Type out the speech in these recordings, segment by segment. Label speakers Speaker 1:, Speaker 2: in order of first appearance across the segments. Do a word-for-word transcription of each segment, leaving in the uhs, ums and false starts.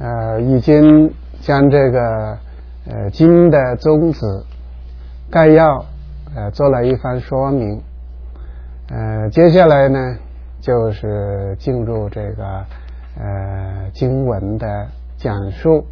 Speaker 1: 呃已经将这个呃经的宗旨概要呃做了一番说明。呃接下来呢就是进入这个呃经文的讲述。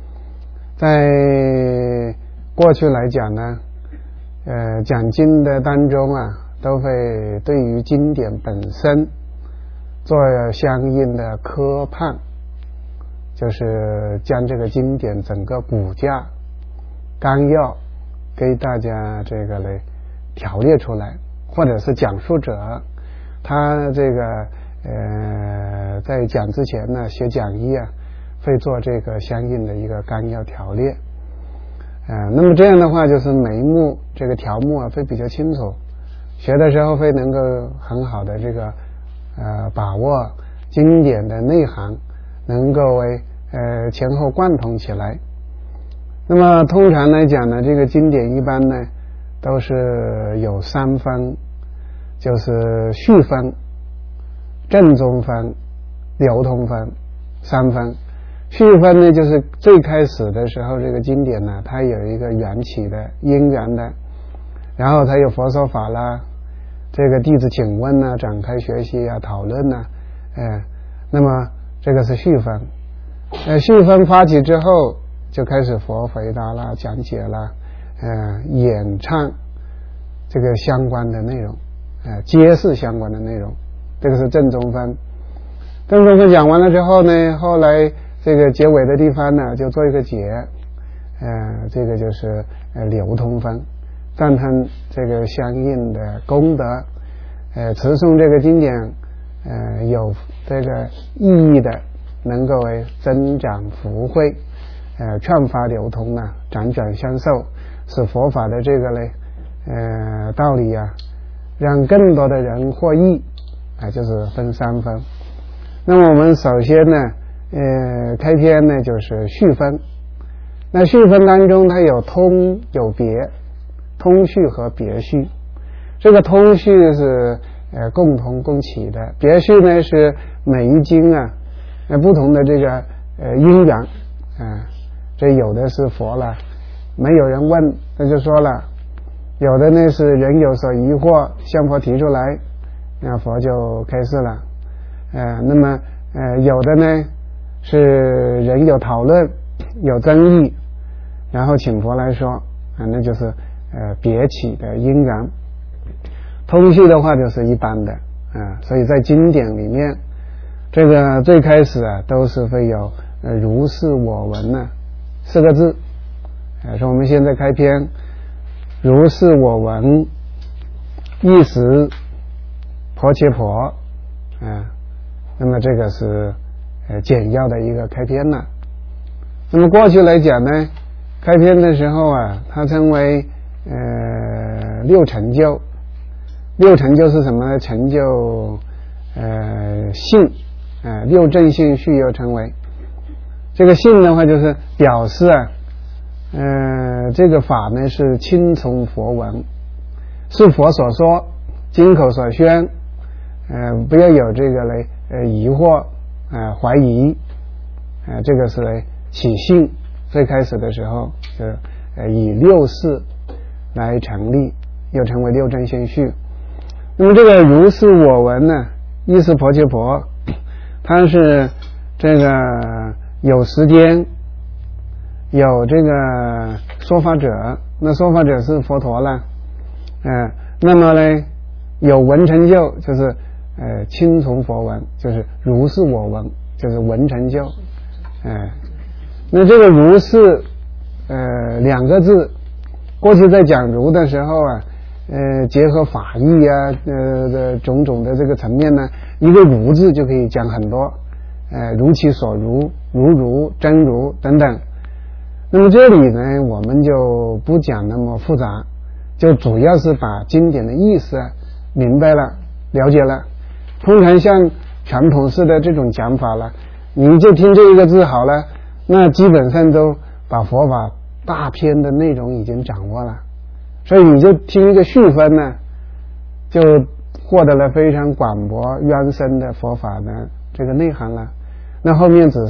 Speaker 1: 在过去来讲呢，呃讲经的当中啊，都会对于经典本身做相应的科判，就是将这个经典整个骨架纲要给大家这个来条列出来，或者是讲述者他这个呃在讲之前呢写讲义啊，会做这个相应的一个纲要条列。呃那么这样的话就是眉目这个条目啊会比较清楚，学的时候会能够很好的这个呃把握经典的内涵，能够为呃前后贯通起来。那么通常来讲呢，这个经典一般呢都是有三分，就是序分、正宗分、流通分三分。序分呢就是最开始的时候，这个经典呢它有一个缘起的因缘的，然后它有佛说法啦，这个弟子请问呢，展开学习啊，讨论呢，呃那么这个是序分。呃序分发起之后就开始佛回答啦，讲解啦，呃演唱这个相关的内容，呃揭示相关的内容，这个是正宗分。正宗分讲完了之后呢，后来这个结尾的地方呢就做一个结，呃这个就是呃流通分，赞叹这个相应的功德，呃持诵这个经典呃有这个意义的，能够为增长福慧，呃劝发流通啊，辗转相授，使佛法的这个嘞呃道理啊让更多的人获益啊、呃、就是分三分。那么我们首先呢呃开篇呢就是序分。那序分当中它有通有别，通序和别序。这个通序是呃共同共起的，别序呢是每一经啊呃不同的这个呃因缘啊、呃，这有的是佛了，没有人问那就说了，有的呢是人有所疑惑向佛提出来，那佛就开示了。呃那么呃有的呢是人有讨论有争议，然后请佛来说啊，那就是呃别起的因缘。通序的话就是一般的啊，所以在经典里面这个最开始啊都是会有呃如是我闻呢四个字，呃说我们现在开篇如是我闻一时婆切婆啊，那么这个是呃简要的一个开篇了。那么过去来讲呢，开篇的时候啊它称为呃六成就。六成就是什么呢？成就呃性，呃六正性序又称为。这个性的话就是表示啊呃这个法呢是亲从佛闻，是佛所说，经口所宣，呃不要有这个来呃疑惑呃怀疑，呃这个是来起性。最开始的时候就呃以六事来成立，又称为六正性序。那么这个如是我闻呢，一时婆切婆，它是这个有时间有这个说法者，那说法者是佛陀了，呃那么呢有闻成就，就是呃亲从佛闻，就是如是我闻，就是闻成就。呃那这个如是呃两个字，过去在讲如的时候啊呃结合法义啊呃的种种的这个层面呢，一个如字就可以讲很多，呃如其所如、如如、真如等等。那么这里呢我们就不讲那么复杂，就主要是把经典的意思啊明白了了解了。通常像传统式的这种讲法了，你就听这一个字好了，那基本上都把佛法大篇的内容已经掌握了，所以你就听一个序分呢，就获得了非常广博渊深的佛法的这个内涵了。那后面只是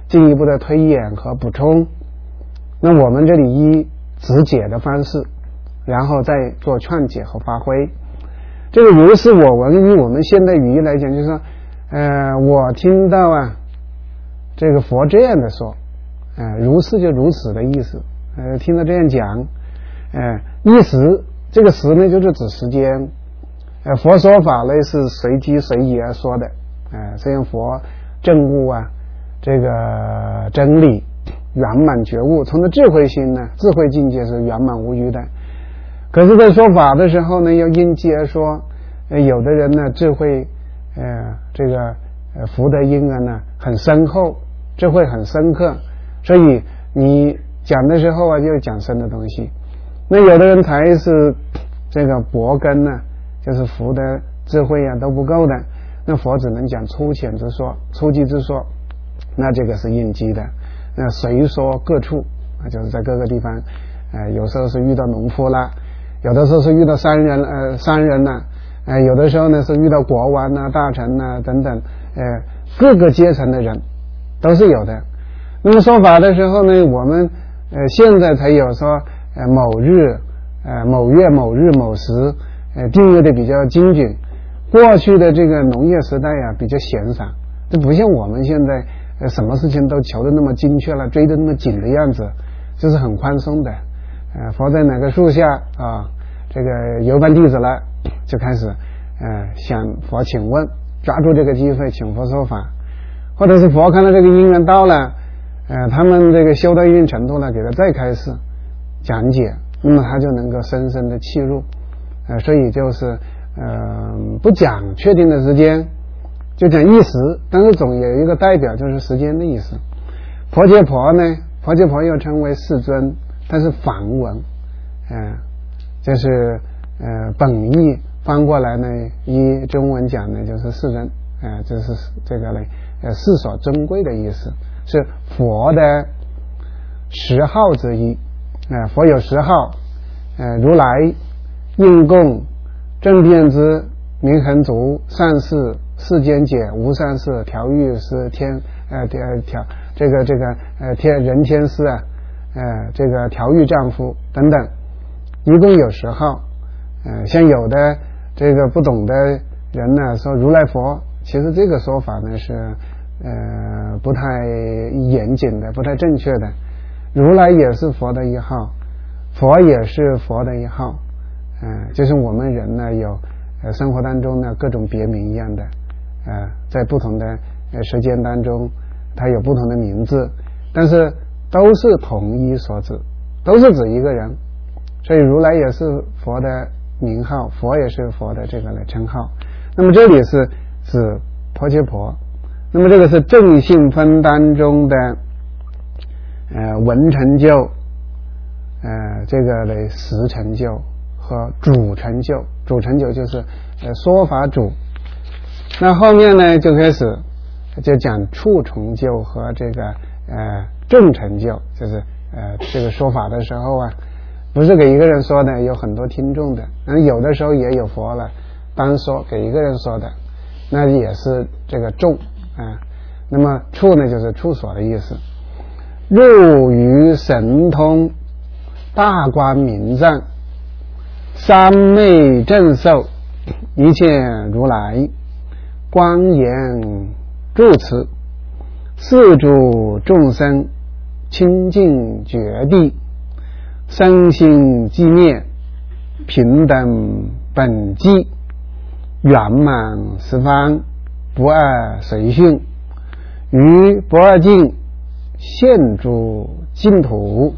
Speaker 1: 进一步的推演和补充。那我们这里以直解的方式，然后再做劝解和发挥。这个如是我闻，以我们现代语义来讲，就是说，呃，我听到啊，这个佛这样的说，呃，如是就如此的意思，呃，听到这样讲，呃，一时这个时呢，就是指时间，呃，佛说法呢是随机随意而说的，呃，这样佛证悟啊，这个真理圆满觉悟，从的智慧心呢，智慧境界是圆满无余的。可是，在说法的时候呢，要因机而说。呃，有的人呢，智慧，呃，这个呃福德因缘呢很深厚，智慧很深刻，所以你讲的时候啊，就讲深的东西。那有的人才是这个薄根呢，就是福德智慧啊都不够的，那佛只能讲粗浅之说、初级之说，那这个是应机的。那随说各处啊，就是在各个地方，呃，有时候是遇到农夫啦，有的时候是遇到商人，呃，商人呐、啊。呃，有的时候呢是遇到国王啊、大臣啊等等，呃，各个阶层的人都是有的。那么说法的时候呢，我们呃现在才有说呃某日、呃某月、某日、某时，呃定位的比较精准。过去的这个农业时代啊，比较闲散，这不像我们现在呃什么事情都求得那么精确了，追得那么紧的样子，这是很宽松的。呃，佛在哪个树下啊？这个游班弟子了，就开始呃向佛请问，抓住这个机会请佛说法，或者是佛看到这个因缘到了，呃他们这个修到一定程度了，给他再开始讲解，那么他就能够深深的契入，呃所以就是呃不讲确定的时间，就讲一时，但是总有一个代表就是时间的意思。佛伽婆呢，佛伽婆又称为世尊，但是梵文，呃就是呃本意翻过来呢，依中文讲呢就是世尊，呃就是这个呢呃世所尊贵的意思，是佛的十号之一。呃佛有十号，呃如来、应供、正遍知、明恒足、善事、世间解、无上士、调御师、天呃调这个这个呃天人天师啊，呃这个调御丈夫等等。一共有十号，呃，像有的这个不懂的人呢，说如来佛，其实这个说法呢是呃不太严谨的，不太正确的。如来也是佛的一号，佛也是佛的一号，呃，就是我们人呢有呃生活当中呢各种别名一样的，呃，在不同的呃时间当中，它有不同的名字，但是都是同一所指，都是指一个人。所以如来也是佛的名号，佛也是佛的这个的称号。那么这里是指婆伽婆，那么这个是正信分当中的呃文成就，呃这个的实成就和主成就。主成就就是呃说法主。那后面呢就开始就讲处成就和这个呃众成就，就是呃这个说法的时候啊，不是给一个人说的，有很多听众的，嗯，有的时候也有佛了单说给一个人说的，那也是这个众啊。那么处呢就是处所的意思。入于神通，大光明藏，三昧正受，一切如来光严住持，四诸众生清净觉地，身心寂灭，平等本寂，圆满十方，不二随训，于不二境现诸净土。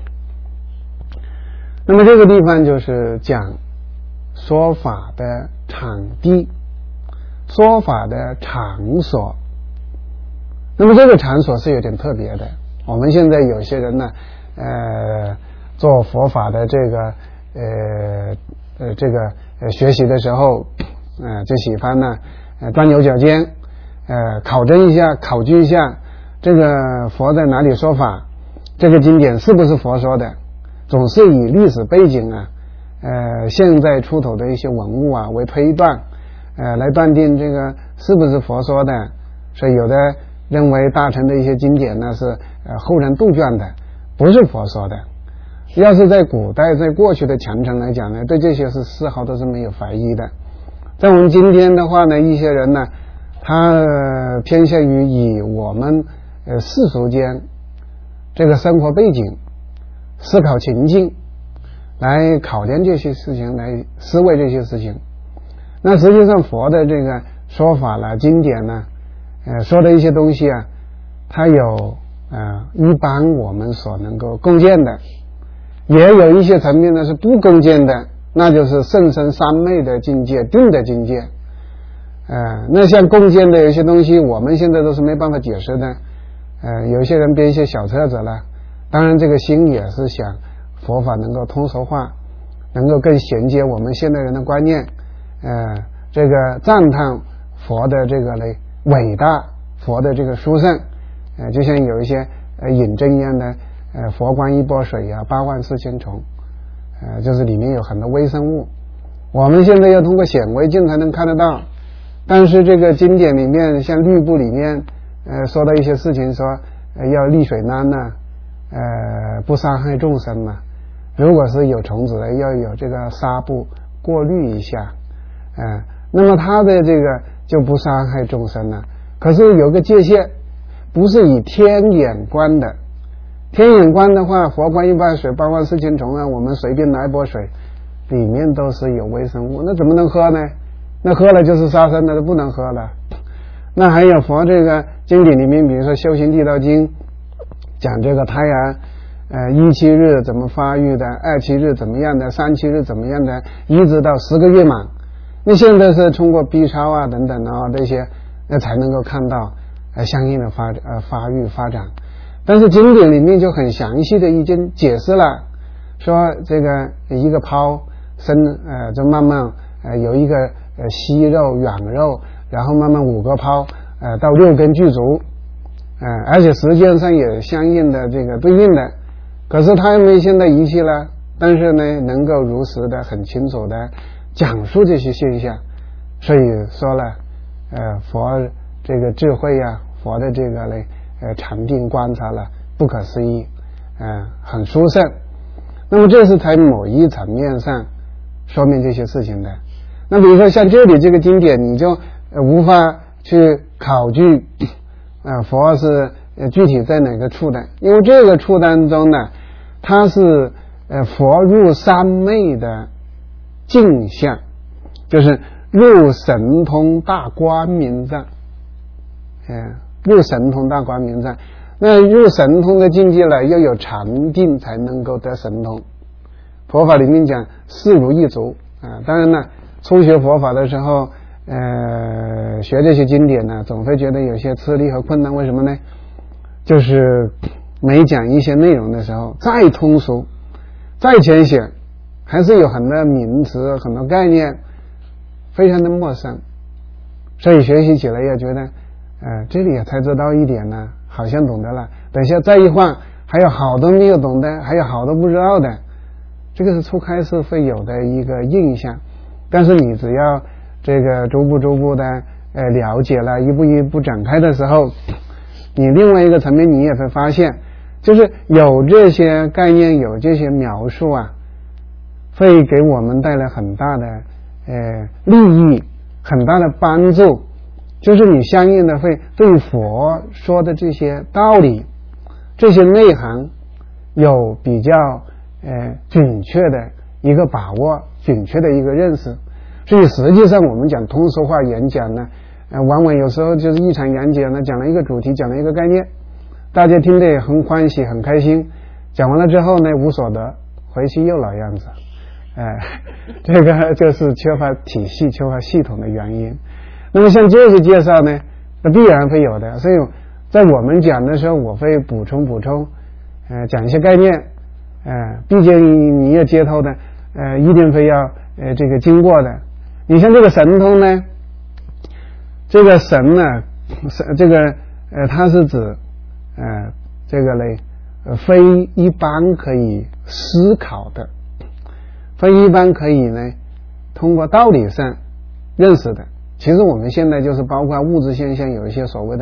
Speaker 1: 那么这个地方就是讲说法的场地，说法的场所。那么这个场所是有点特别的，我们现在有些人呢呃做佛法的这个呃呃这个呃学习的时候，呃就喜欢呢呃钻牛角尖，呃考证一下考据一下这个佛在哪里说法，这个经典是不是佛说的，总是以历史背景啊呃现在出土的一些文物啊为推断，呃来断定这个是不是佛说的。所以有的认为大乘的一些经典呢是呃后人杜撰的，不是佛说的。要是在古代在过去的强乘来讲呢，对这些是丝毫都是没有怀疑的。在我们今天的话呢，一些人呢他、呃、偏向于以我们呃世俗间这个生活背景思考情境来考量这些事情，来思维这些事情。那实际上佛的这个说法啦经典呢呃说的一些东西啊，它有呃一般我们所能够共见的，也有一些层面呢是不共见的，那就是甚深三昧的境界，定的境界。呃那像共见的有些东西我们现在都是没办法解释的。呃有些人编一些小册子了，当然这个心也是想佛法能够通俗化，能够更衔接我们现代人的观念，呃这个赞叹佛的这个嘞伟大，佛的这个殊胜。呃就像有一些呃引证一样的呃佛观一钵水啊，八万四千虫，呃就是里面有很多微生物，我们现在要通过显微镜才能看得到。但是这个经典里面像律部里面呃说到一些事情，说、呃、要利水难呐、啊，呃不伤害众生嘛，如果是有虫子的要有这个纱布过滤一下，呃那么它的这个就不伤害众生了。可是有个界限，不是以天眼观的。天眼观的话，佛观一钵水，八万四千虫啊，我们随便拿一钵水里面都是有微生物，那怎么能喝呢？那喝了就是杀生的，都不能喝了。那还有佛这个经典里面，比如说《修行地道经》讲这个胎儿呃一七日怎么发育的，二七日怎么样的，三七日怎么样的，一直到十个月满。那现在是通过 B 超啊等等啊这些，那才能够看到呃相应的发呃发育发展。但是经典里面就很详细的已经解释了，说这个一个泡生呃就慢慢呃有一个呃息肉软肉，然后慢慢五个泡呃到六根具足，呃而且时间上也相应的这个对应的。可是他们现在仪器了，但是呢能够如实的很清楚的讲述这些现象。所以说了呃佛这个智慧啊，佛的这个嘞呃禅定观察了不可思议，呃很殊胜。那么这是在某一层面上说明这些事情的。那比如说像这里这个经典，你就、呃、无法去考据呃佛是呃具体在哪个处的，因为这个处当中呢，它是呃佛入三昧的境相，就是入神通大光明藏，呃入神通大光明藏。那入神通的境界了，要有禅定才能够得神通。佛法里面讲四如一足啊，当然了，初学佛法的时候，呃，学这些经典呢，总会觉得有些吃力和困难。为什么呢？就是每讲一些内容的时候，再通俗、再浅显，还是有很多名词、很多概念非常的陌生，所以学习起来也觉得，呃，这里也才知道一点呢，好像懂得了，等下再一换，还有好多没有懂的，还有好多不知道的。这个是初开始会有的一个印象，但是你只要这个逐步逐步的呃了解了，一步一步展开的时候，你另外一个层面你也会发现，就是有这些概念，有这些描述啊，会给我们带来很大的呃利益，很大的帮助。就是你相应的会对佛说的这些道理、这些内涵有比较呃准确的一个把握，准确的一个认识。所以实际上我们讲通俗化演讲呢，呃往往有时候就是一场演讲呢，讲了一个主题，讲了一个概念，大家听得也很欢喜很开心，讲完了之后呢无所得，回去又老样子。哎、呃，这个就是缺乏体系、缺乏系统的原因。那么像这些介绍呢，那必然会有的。所以在我们讲的时候，我会补充补充，呃，讲一些概念，呃，毕竟你要接透的，呃，一定非要呃这个经过的。你像这个神通呢，这个神呢，神这个呃，它是指呃这个嘞，呃，非一般可以思考的，非一般可以呢通过道理上认识的。其实我们现在就是包括物质现象有一些所谓的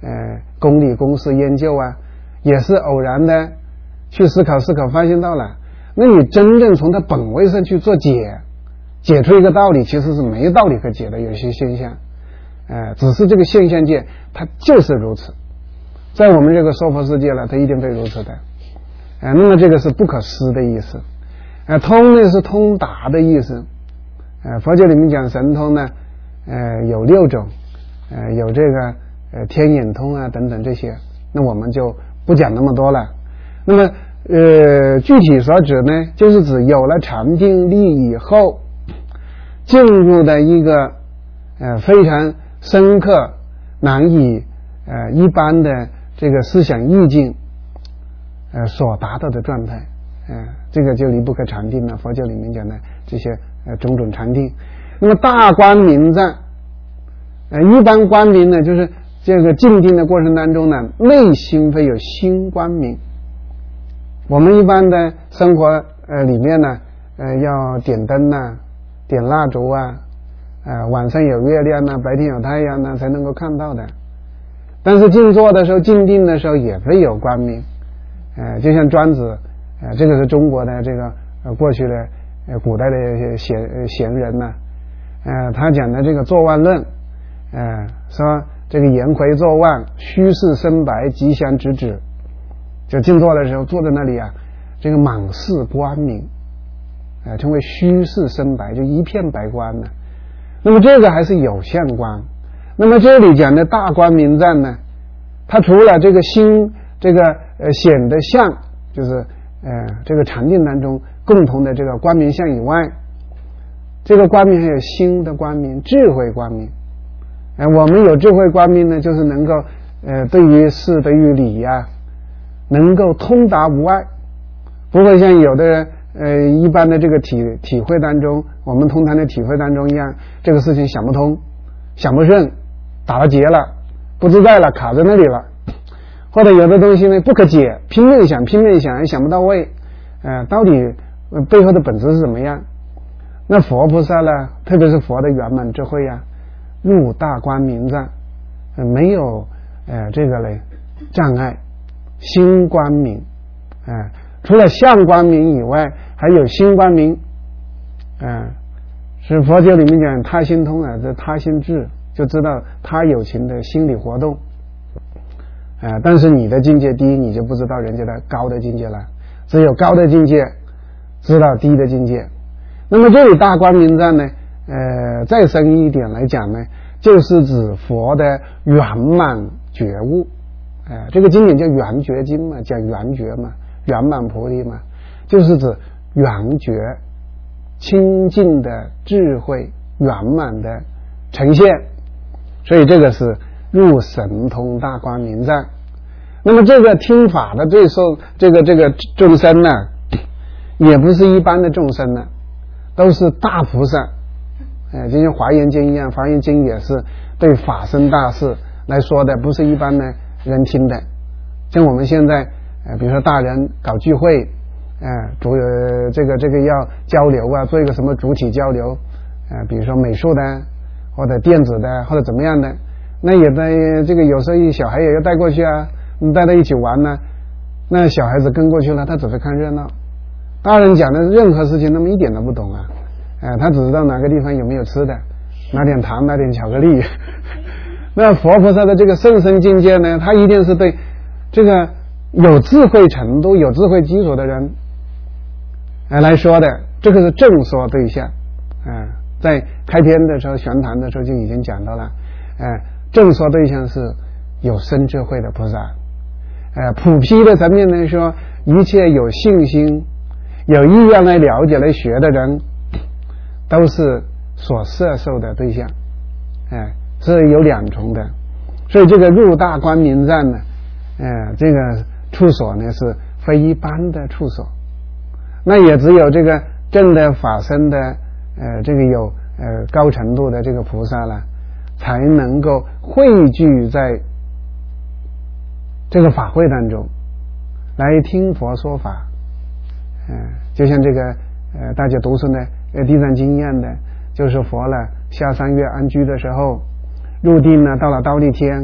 Speaker 1: 呃公理公式研究啊，也是偶然的去思考思考发现到了，那你真正从它本位上去做解，解出一个道理，其实是没道理可解的，有些现象呃只是这个现象界它就是如此，在我们这个说佛世界了，它一定会如此的呃那么这个是不可思的意思。呃通呢是通达的意思。呃佛教里面讲神通呢呃有六种，呃有这个呃天眼通啊等等这些，那我们就不讲那么多了。那么呃具体所指呢，就是指有了禅定力以后进入的一个呃非常深刻难以呃一般的这个思想意境呃所达到的状态，呃这个就离不开禅定了，佛教里面讲的这些呃种种禅定。那么大光明藏呃一般光明呢，就是这个静定的过程当中呢，内心会有心光明。我们一般的生活呃里面呢呃要点灯啊，点蜡烛啊，呃晚上有月亮啊，白天有太阳啊才能够看到的。但是静坐的时候静定的时候也会有光明，呃就像庄子呃这个是中国的这个呃过去的呃古代的贤贤人呢、啊、呃他讲的这个坐忘论，呃说这个颜回坐忘，虚室深白，吉祥直指。就静坐的时候坐在那里啊，这个满是光明，呃称为虚室深白，就一片白光呢。那么这个还是有相光。那么这里讲的大光明藏呢，它除了这个心这个呃显的相，就是呃这个禅定当中共同的这个光明相以外，这个光明还有心的光明，智慧光明。呃我们有智慧光明呢，就是能够呃对于事对于理呀、啊能够通达无碍，不会像有的人呃一般的这个体体会当中，我们通常的体会当中一样，这个事情想不通想不顺，打了结了，不自在了，卡在那里了。或者有的东西呢不可解，拼命想拼命想也想不到位，呃到底、呃、背后的本质是怎么样。那佛菩萨呢，特别是佛的圆满智慧啊，入大光明藏、呃、没有呃这个嘞障碍，心光明，呃、除了相光明以外还有心光明，呃、是佛教里面讲他心通啊，这他心智，就知道他有情的心理活动，呃、但是你的境界低，你就不知道人家的高的境界了，只有高的境界知道低的境界。那么这里大光明藏呢呃，再深一点来讲呢，就是指佛的圆满觉悟。呃、这个经典叫圆觉经嘛，讲圆觉嘛，圆满菩提嘛，就是指圆觉清净的智慧圆满的呈现。所以这个是入神通大光明藏。那么这个听法的最受这个这个众生呢，也不是一般的众生呢，都是大菩萨。呃，就像华严经一样，华严经也是对法身大事来说的，不是一般的人听的。像我们现在呃比如说大人搞聚会，呃主呃这个这个要交流啊，做一个什么主体交流，呃比如说美术的或者电子的或者怎么样的，那也在这个有时候小孩也要带过去啊，带他一起玩呢、啊，那小孩子跟过去了，他只会看热闹。大人讲的任何事情那么一点都不懂啊，呃他只知道哪个地方有没有吃的，拿点糖拿点巧克力。那佛菩萨的这个甚深境界呢，他一定是对这个有智慧程度有智慧基础的人、呃、来说的，这个是正说对象、呃、在开篇的时候玄谈的时候就已经讲到了、呃、正说对象是有深智慧的菩萨。呃普批的层面来说，一切有信心有意愿来了解来学的人都是所摄受的对象，呃是有两重的。所以这个入大光明藏呢，呃，这个处所呢是非一般的处所，那也只有这个正的法身的呃这个有呃高程度的这个菩萨了，才能够汇聚在这个法会当中来听佛说法。呃就像这个呃大家读诵的呃地藏经一样的，就是佛了下三月安居的时候入定呢，到了忉利天，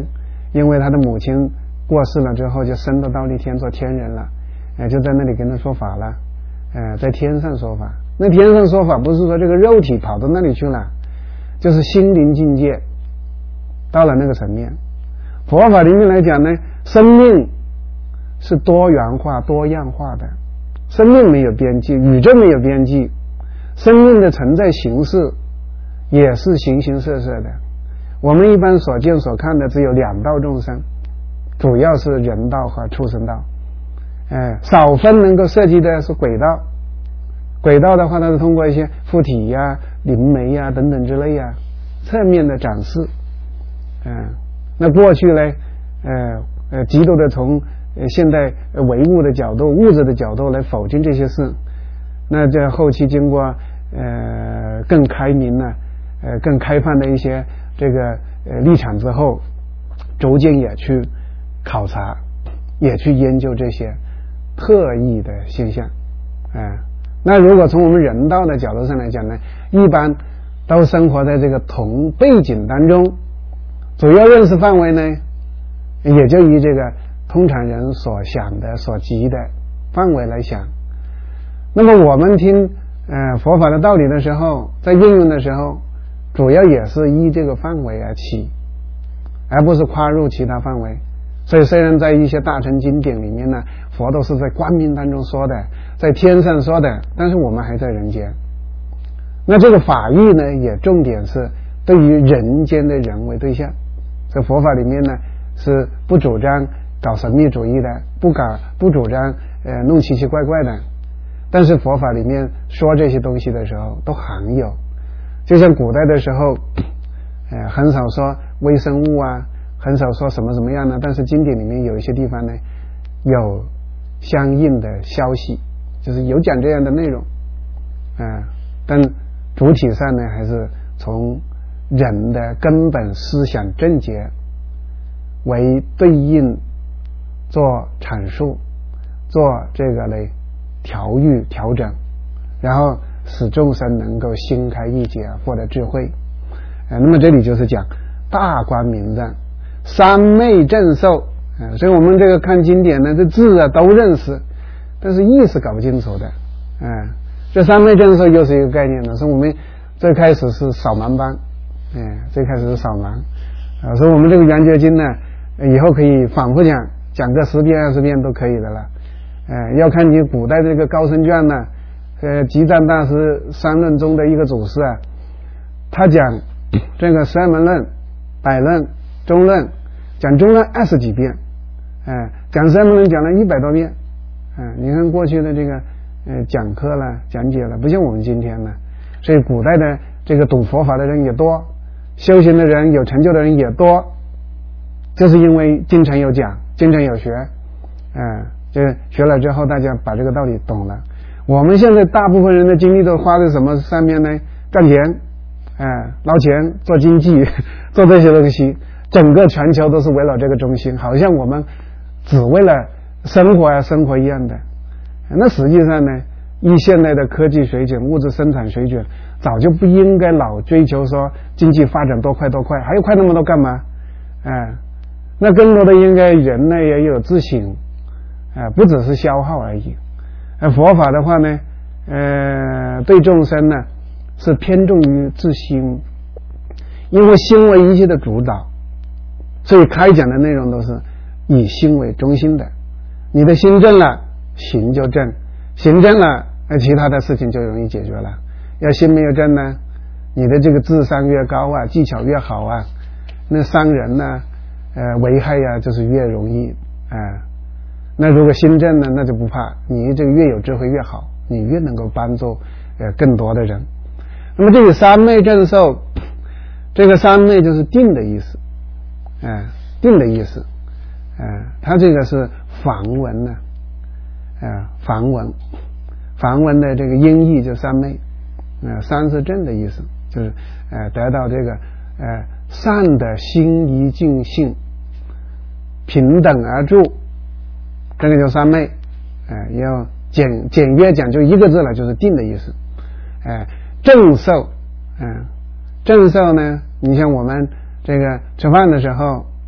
Speaker 1: 因为他的母亲过世了之后，就升到忉利天做天人了，呃，就在那里跟他说法了，呃，在天上说法。那天上说法不是说这个肉体跑到那里去了，就是心灵境界到了那个层面。佛法里面来讲呢，生命是多元化多样化的，生命没有边际，宇宙没有边际，生命的存在形式也是形形色色的。我们一般所见所看的只有两道众生，主要是人道和畜生道，呃，少分能够涉及的是鬼道。鬼道的话，它是通过一些附体呀、啊、灵媒呀、啊、等等之类呀、啊，侧面的展示。嗯、呃，那过去呢，呃呃，极度的从呃现代唯物的角度、物质的角度来否定这些事。那这后期经过呃更开明了、呃更开放的一些这个呃立场之后，逐渐也去考察，也去研究这些特异的现象，啊、呃。那如果从我们人道的角度上来讲呢，一般都生活在这个同背景当中，主要认识范围呢，也就以这个通常人所想的、所及的范围来想。那么我们听呃佛法的道理的时候，在运用的时候，主要也是依这个范围而起，而不是跨入其他范围。所以虽然在一些大乘经典里面呢，佛都是在光明当中说的，在天上说的，但是我们还在人间。那这个法义呢，也重点是对于人间的人为对象。在佛法里面呢，是不主张搞神秘主义的，不搞不主张呃弄奇奇怪怪的。但是佛法里面说这些东西的时候都含有，就像古代的时候，呃很少说微生物啊，很少说什么什么样的，但是经典里面有一些地方呢，有相应的消息，就是有讲这样的内容，啊、呃，但主体上呢，还是从人的根本思想症结为对应做阐述，做这个呢调育调整，然后使众生能够心开意解，获得智慧。呃，那么这里就是讲大光明正。三昧正受、呃、所以我们这个看经典呢，这字啊都认识，但是意思搞不清楚的。嗯、呃，这三昧正受又是一个概念呢，所以我们最开始是扫盲班，嗯、呃，最开始是扫盲啊、呃，所以我们这个圆觉经呢，以后可以反复讲，讲个十遍二十遍都可以的了。呃，要看你古代这个高僧卷呢，呃，吉藏大师三论中的一个祖师啊，他讲这个十二门论、百论、中论，讲中论二十几遍，哎、呃，讲十二门论讲了一百多遍，嗯、呃，你看过去的这个呃讲课了、讲解了，不像我们今天呢，所以古代的这个懂佛法的人也多，修行的人、有成就的人也多，就是因为经常有讲，经常有学，嗯、呃，就学了之后，大家把这个道理懂了。我们现在大部分人的精力都花在什么上面呢？赚钱，哎、呃，捞钱，做经济，做这些东西。整个全球都是围绕这个中心，好像我们只为了生活而生活一样的。那实际上呢，以现在的科技水准、物质生产水准，早就不应该老追求说经济发展多快多快，还要快那么多干嘛？哎、呃，那更多的应该人呢也有自省，啊、呃，不只是消耗而已。呃，佛法的话呢，呃，对众生呢是偏重于自心，因为心为一切的主导。所以开讲的内容都是以心为中心的，你的心正了，行就正，行正了，其他的事情就容易解决了。要心没有正呢，你的这个智商越高啊，技巧越好啊，那伤人呢，呃，危害啊，就是越容易啊、呃。那如果心正呢，那就不怕，你这个越有智慧越好，你越能够帮助呃更多的人。那么这个三昧正受，这个三昧就是定的意思。哎、呃，定的意思，哎、呃，它这个是梵文呢，呃，梵文，梵文的这个音译就三昧，呃，三是正的意思，就是呃得到这个呃善的心一尽性，平等而住，这个叫三昧，呃，要简简约讲就一个字了，就是定的意思，哎、呃，正受，嗯、呃，正受呢，你像我们。这个吃饭的时候，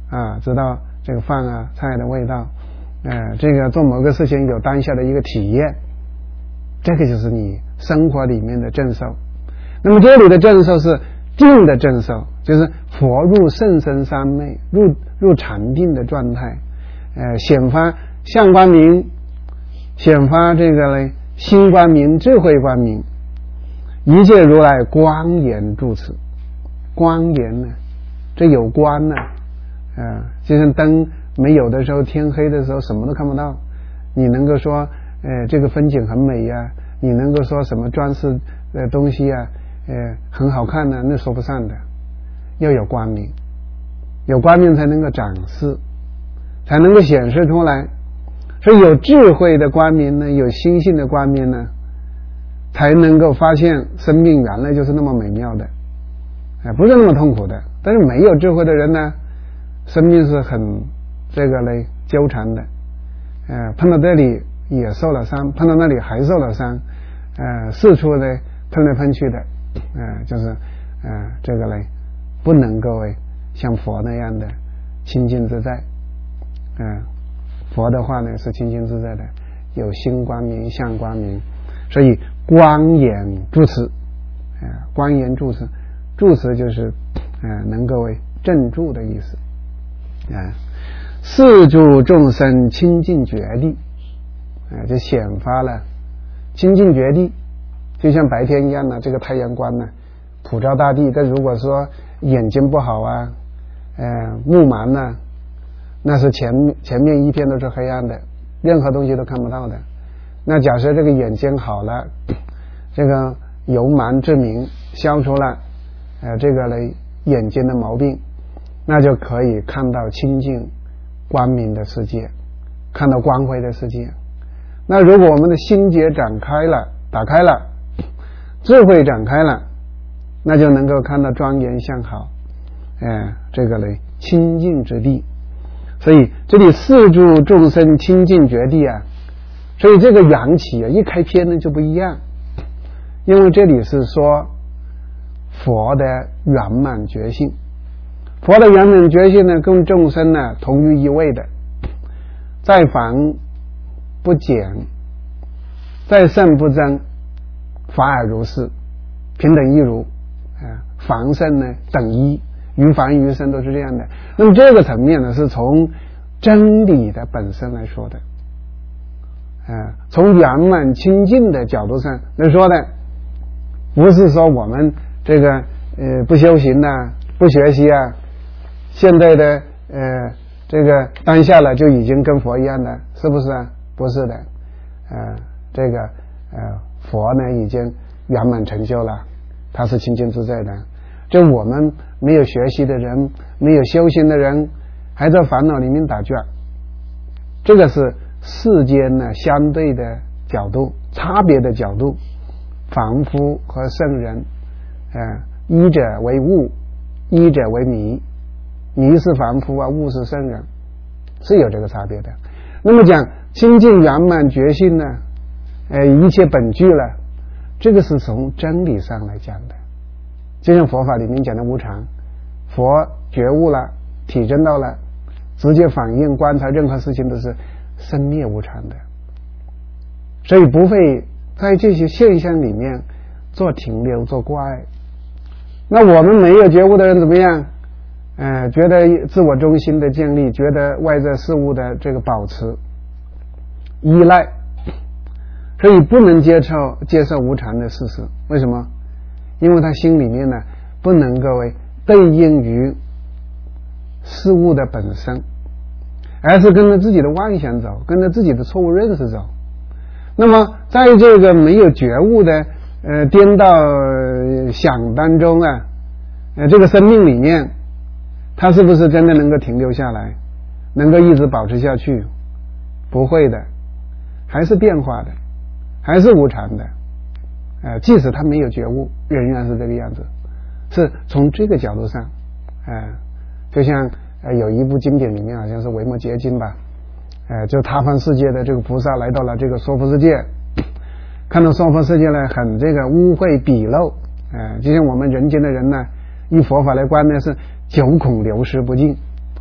Speaker 1: 啊，知道这个饭啊菜的味道，呃，这个做某个事情有当下的一个体验，这个就是你生活里面的正受。那么这里的正受是定的正受，就是佛入甚深三昧，入入禅定的状态，呃，显发相光明，显发这个呢心光明、智慧光明，一切如来光严住持。光严呢，这有光呢，呃，就像灯没有的时候，天黑的时候什么都看不到。你能够说，呃，这个风景很美呀、啊，你能够说什么装饰的东西啊，呃，很好看呢、啊，那说不上的。要有光明，有光明才能够展示，才能够显示出来。所以有智慧的光明呢，有心性的光明呢，才能够发现生命原来就是那么美妙的，哎，不是那么痛苦的。但是没有智慧的人呢，生命是很这个嘞纠缠的，呃，碰到这里也受了伤，碰到那里还受了伤，呃，四处呢喷来喷去的，呃，就是呃这个嘞不能够像佛那样的清净自在，嗯、呃，佛的话呢是清净自在的，有心光明、相光明，所以光严住持，呃，光严住持，住持就是呃能够为镇住的意思，啊、呃，四诸众生清净觉地，啊、呃，就显发了清净觉地，就像白天一样的这个太阳光呢普照大地。但如果说眼睛不好啊，呃，目盲呢，那是前前面一片都是黑暗的，任何东西都看不到的。那假设这个眼睛好了，这个由盲之明消除了，呃，这个呢眼睛的毛病，那就可以看到清净光明的世界，看到光辉的世界。那如果我们的心结展开了，打开了，智慧展开了，那就能够看到庄严相好，呃，这个呢清净之地。所以这里四诸众生清净觉地啊，所以这个缘起啊一开篇呢就不一样，因为这里是说佛的圆满觉性，佛的圆满觉性呢跟众生呢同于一位的，在凡不减，在圣不增，法尔如是，平等一如，啊，凡圣呢等一，于凡于圣都是这样的。那么这个层面呢是从真理的本身来说的，啊，从圆满清净的角度上来说的，不是说我们这个呃不修行啊，不学习啊，现在的呃这个当下了就已经跟佛一样的，是不是啊？不是的，呃，这个呃佛呢已经圆满成就了，他是清净自在的。就我们没有学习的人，没有修行的人，还在烦恼里面打转，这个是世间呢相对的角度，差别的角度，凡夫和圣人，呃，一者为物，一者为迷，迷是凡夫啊，物是圣人，是有这个差别的。那么讲清净圆满觉性呢，呃，一切本具了，这个是从真理上来讲的。就像佛法里面讲的无常，佛觉悟了，体证到了，直接反应观察任何事情都是生灭无常的，所以不会在这些现象里面做停留做挂碍。那我们没有觉悟的人怎么样？呃，觉得自我中心的建立，觉得外在事物的这个保持依赖，所以不能接受接受无常的事实。为什么？因为他心里面呢不能够对应于事物的本身，而是跟着自己的妄想走，跟着自己的错误认识走。那么在这个没有觉悟的呃颠倒想当中啊，呃这个生命里面，他是不是真的能够停留下来，能够一直保持下去？不会的，还是变化的，还是无常的。呃，即使他没有觉悟，仍然是这个样子。是从这个角度上，呃，就像呃有一部经典里面好像是《维摩诘经》吧，呃，就他方世界的这个菩萨来到了这个娑婆世界，看到娑婆世界呢很这个污秽鄙陋，呃，就像我们人间的人呢，依佛法来观呢是九孔流失不尽，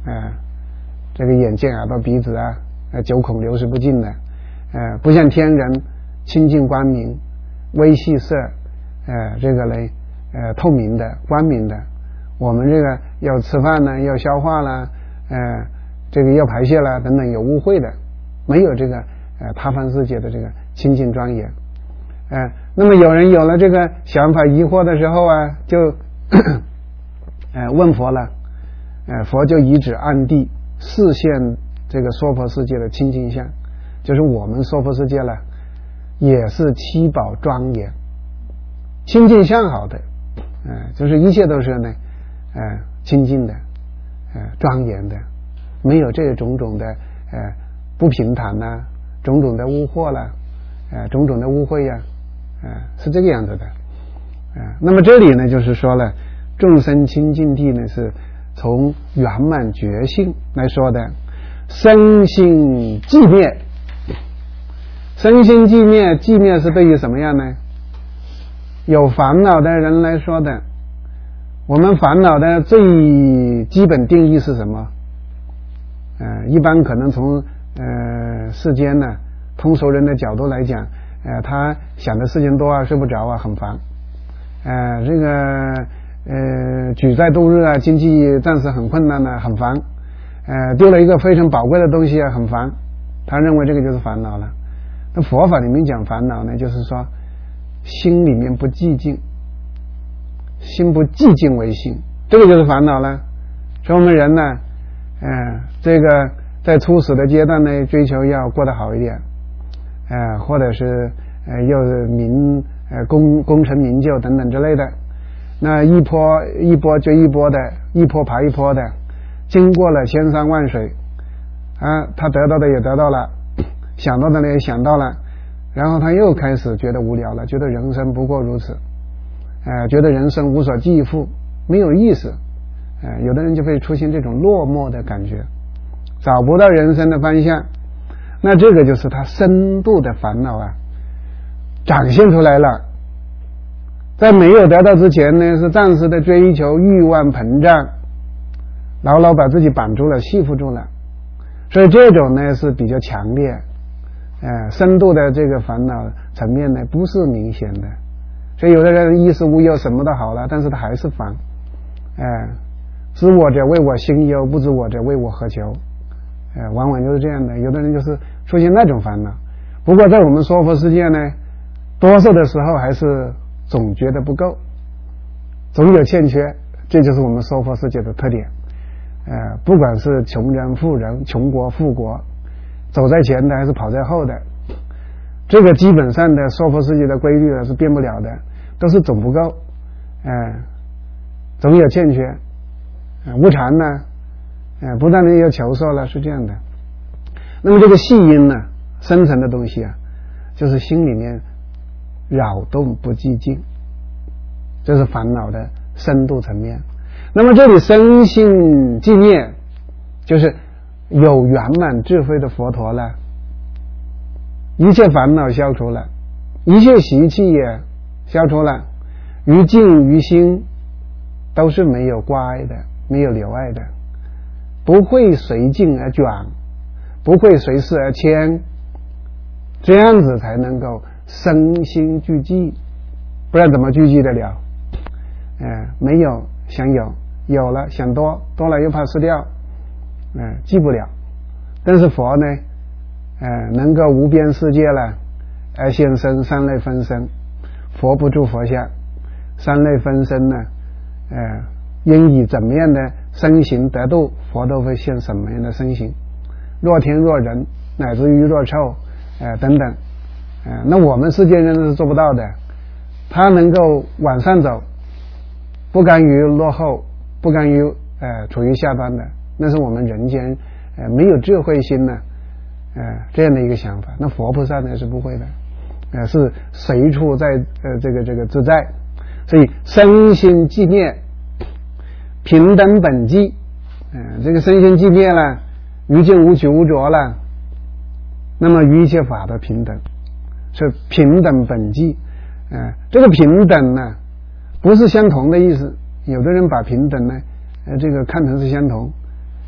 Speaker 1: 呃，这个眼见耳朵鼻子啊，呃，九孔流失不尽的，呃，不像天人清净光明、微细色，呃，这个嘞，呃，透明的、光明的。我们这个要吃饭呢，要消化啦，呃，这个要排泄啦等等，有污秽的，没有这个呃他方世界的这个清净庄严。呃，那么有人有了这个想法疑惑的时候啊，就呃问佛了，呃，佛就以指暗地示现这个娑婆世界的清净相，就是我们娑婆世界呢，也是七宝庄严、清净相好的，呃，就是一切都是呢，呃，清净的，呃，庄严的，没有这种种的呃不平坦呐、种种的污惑啦，呃，种种的污秽呀、啊，呃，是这个样子的，呃，那么这里呢，就是说了，众生清净地呢，是从圆满觉性来说的，身心寂灭，身心寂灭，寂灭是对于什么样呢？有烦恼的人来说的，我们烦恼的最基本定义是什么？呃，一般可能从呃世间呢通俗人的角度来讲，呃，他想的事情多啊，睡不着啊，很烦。呃，这个呃举债度日啊，经济暂时很困难呢、啊，很烦。呃，丢了一个非常宝贵的东西啊，很烦。他认为这个就是烦恼了。那佛法里面讲烦恼呢，就是说心里面不寂静，心不寂静为心，这个就是烦恼了。所以我们人呢，呃，这个在初始的阶段呢，追求要过得好一点，呃，或者是呃要名呃功功成名就等等之类的。那一波一波接一波的，一波爬一波的，经过了千山万水啊，他得到的也得到了，想到的呢也想到了，然后他又开始觉得无聊了，觉得人生不过如此，呃，觉得人生无所寄付，没有意思，呃，有的人就会出现这种落寞的感觉，找不到人生的方向。那这个就是他深度的烦恼啊，展现出来了。在没有得到之前呢，是暂时的追求，欲望膨胀，牢牢把自己绑住了，系缚住了，所以这种呢是比较强烈，呃，深度的这个烦恼层面呢不是明显的，所以有的人衣食无忧，什么都好了，但是他还是烦，呃，知我者为我心忧，不知我者为我何求，呃，往往就是这样的。有的人就是出现那种烦恼，不过在我们娑婆世界呢，多数的时候还是总觉得不够，总有欠缺，这就是我们娑婆世界的特点。呃，不管是穷人富人，穷国富国，走在前的还是跑在后的，这个基本上的娑婆世界的规律呢是变不了的，都是总不够，呃，总有欠缺，呃、无常呢，呃，不断的要求受了，是这样的。那么这个细因呢，深层的东西啊，就是心里面扰动不寂静，这是烦恼的深度层面。那么这里身心寂灭，就是有圆满智慧的佛陀了，一切烦恼消除了，一切习气也消除了，于境于心都是没有挂碍的，没有留碍的，不会随境而转，不会随事而迁，这样子才能够身心俱寂，不然怎么俱寂得了？呃，没有想有，有了想多，多了又怕失掉，呃，记不了。但是佛呢，呃，能够无边世界了，而现身三类分身，佛不住佛下，三类分身呢，呃，应以怎么样的身形得度，佛都会现什么样的身形，若天若人，乃至于若兽，呃，等等。呃，那我们世界人是做不到的，他能够往上走，不甘于落后，不甘于呃处于下端的，那是我们人间呃没有智慧心呢，呃这样的一个想法。那佛菩萨呢是不会的，呃是随处在呃这个这个自在，所以身心寂灭，平等本寂，呃这个身心寂灭了，于境无取无着了，那么于一切法的平等。是平等本寂，呃，这个平等呢，不是相同的意思。有的人把平等呢，呃，这个看成是相同，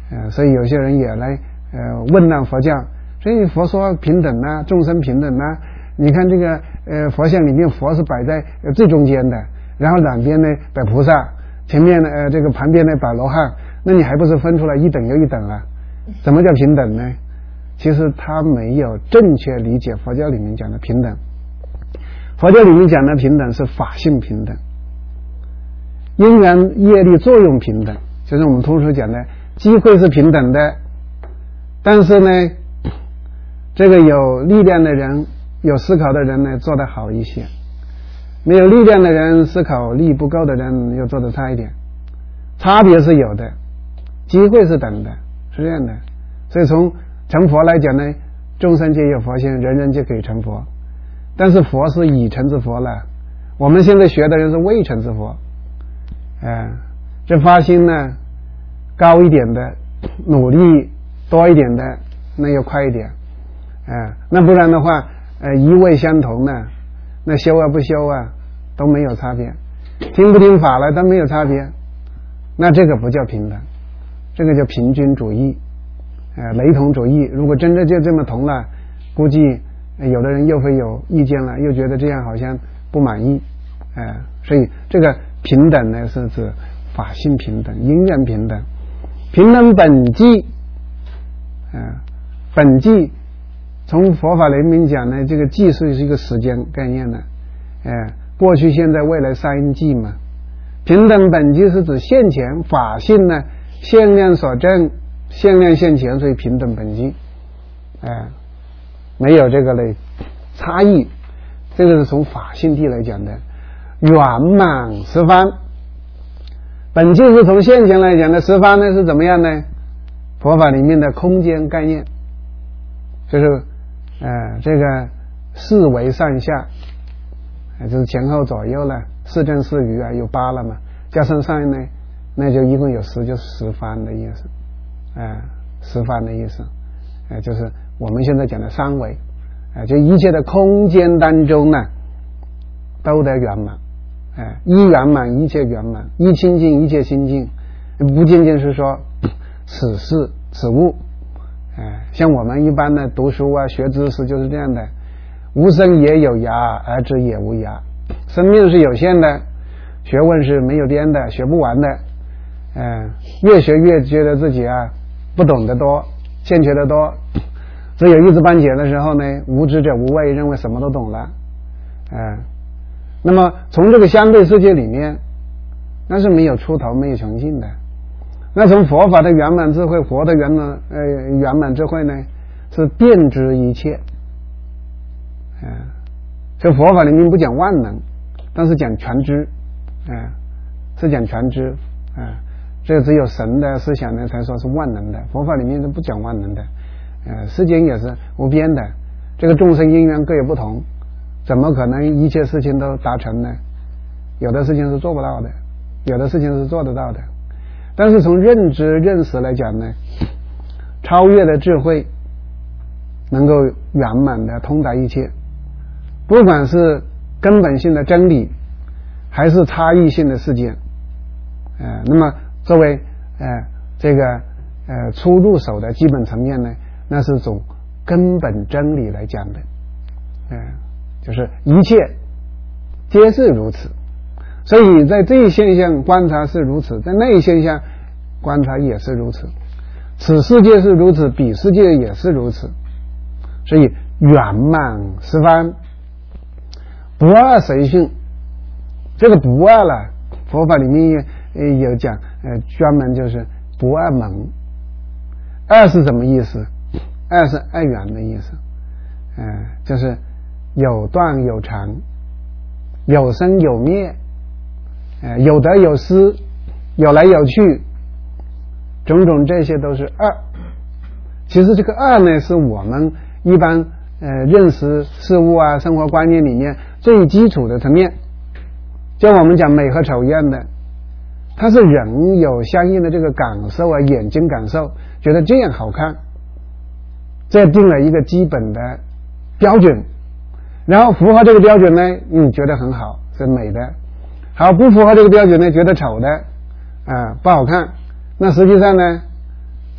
Speaker 1: 呃，所以有些人也来呃问到佛教，所以佛说平等啊，众生平等啊，你看这个呃佛像里面佛是摆在最中间的，然后两边呢摆菩萨，前面呢呃这个旁边呢摆罗汉，那你还不是分出来一等又一等啊？怎么叫平等呢？其实他没有正确理解佛教里面讲的平等。佛教里面讲的平等是法性平等，因缘业力作用平等，就是我们通俗讲的机会是平等的，但是呢这个有力量的人有思考的人呢做得好一些，没有力量的人思考力不够的人又做得差一点，差别是有的，机会是等的，是这样的。所以从成佛来讲呢，众生皆有佛性，人人皆可以成佛，但是佛是已成之佛了，我们现在学的人是未成之佛。呃、这发心呢高一点的，努力多一点的，那又快一点。呃、那不然的话呃，一味相同呢，那修啊不修啊都没有差别，听不听法了都没有差别，那这个不叫平等，这个叫平均主义，呃，雷同主义。如果真的就这么同了，估计有的人又会有意见了，又觉得这样好像不满意，呃，所以这个平等呢是指法性平等、因缘平等。平等本际，呃，本际从佛法里面讲呢，这个际是一个时间概念的，呃，过去、现在、未来三际嘛。平等本际是指现前法性呢限量所证，限量现前，所以平等本际，呃，没有这个类差异。这个是从法性地来讲的，圆满十方。本际是从现前来讲的，十方呢是怎么样呢？佛法里面的空间概念，就是呃这个四维上下，就是前后左右了，四正四余啊，有八了嘛，加上上呢，那就一共有十，就是十方的意思，呃十方的意思，呃就是我们现在讲的三维，呃就一切的空间当中呢都得圆满，呃一圆满一切圆满，一清净一切清净，不仅仅是说此事此物，呃像我们一般的读书啊学知识就是这样的，无生也有涯，而知也无涯，生命是有限的，学问是没有边的，学不完的，呃越学越觉得自己啊不懂得多，欠缺的多，只有一知半解的时候呢，无知者无畏，认为什么都懂了，呃那么从这个相对世界里面，那是没有出头没有穷尽的。那从佛法的圆满智慧，佛的圆满呃圆满智慧呢是遍知一切，呃这佛法里面不讲万能，但是讲全知，呃是讲全知，呃这个只有神的思想呢才说是万能的，佛法里面是不讲万能的，呃世间也是无边的，这个众生因缘各有不同，怎么可能一切事情都达成呢？有的事情是做不到的，有的事情是做得到的。但是从认知认识来讲呢，超越的智慧能够圆满的通达一切，不管是根本性的真理还是差异性的事件，呃那么作为呃这个呃初入手的基本层面呢，那是从根本真理来讲的，呃就是一切皆是如此，所以在这一现象观察是如此，在那一现象观察也是如此，此世界是如此，彼世界也是如此，所以圆满十方，不二随性。这个不二了，佛法里面有讲，呃，专门就是不二门。二是什么意思？二是二元的意思，呃，就是有断有常，有生有灭，呃，有得有失，有来有去，种种这些都是二。其实这个二呢，是我们一般呃认识事物啊、生活观念里面最基础的层面。就我们讲美和丑一样的，它是人有相应的这个感受啊，眼睛感受，觉得这样好看，这定了一个基本的标准，然后符合这个标准呢，你觉得很好，是美的；好，不符合这个标准呢，觉得丑的，啊、呃，不好看。那实际上呢，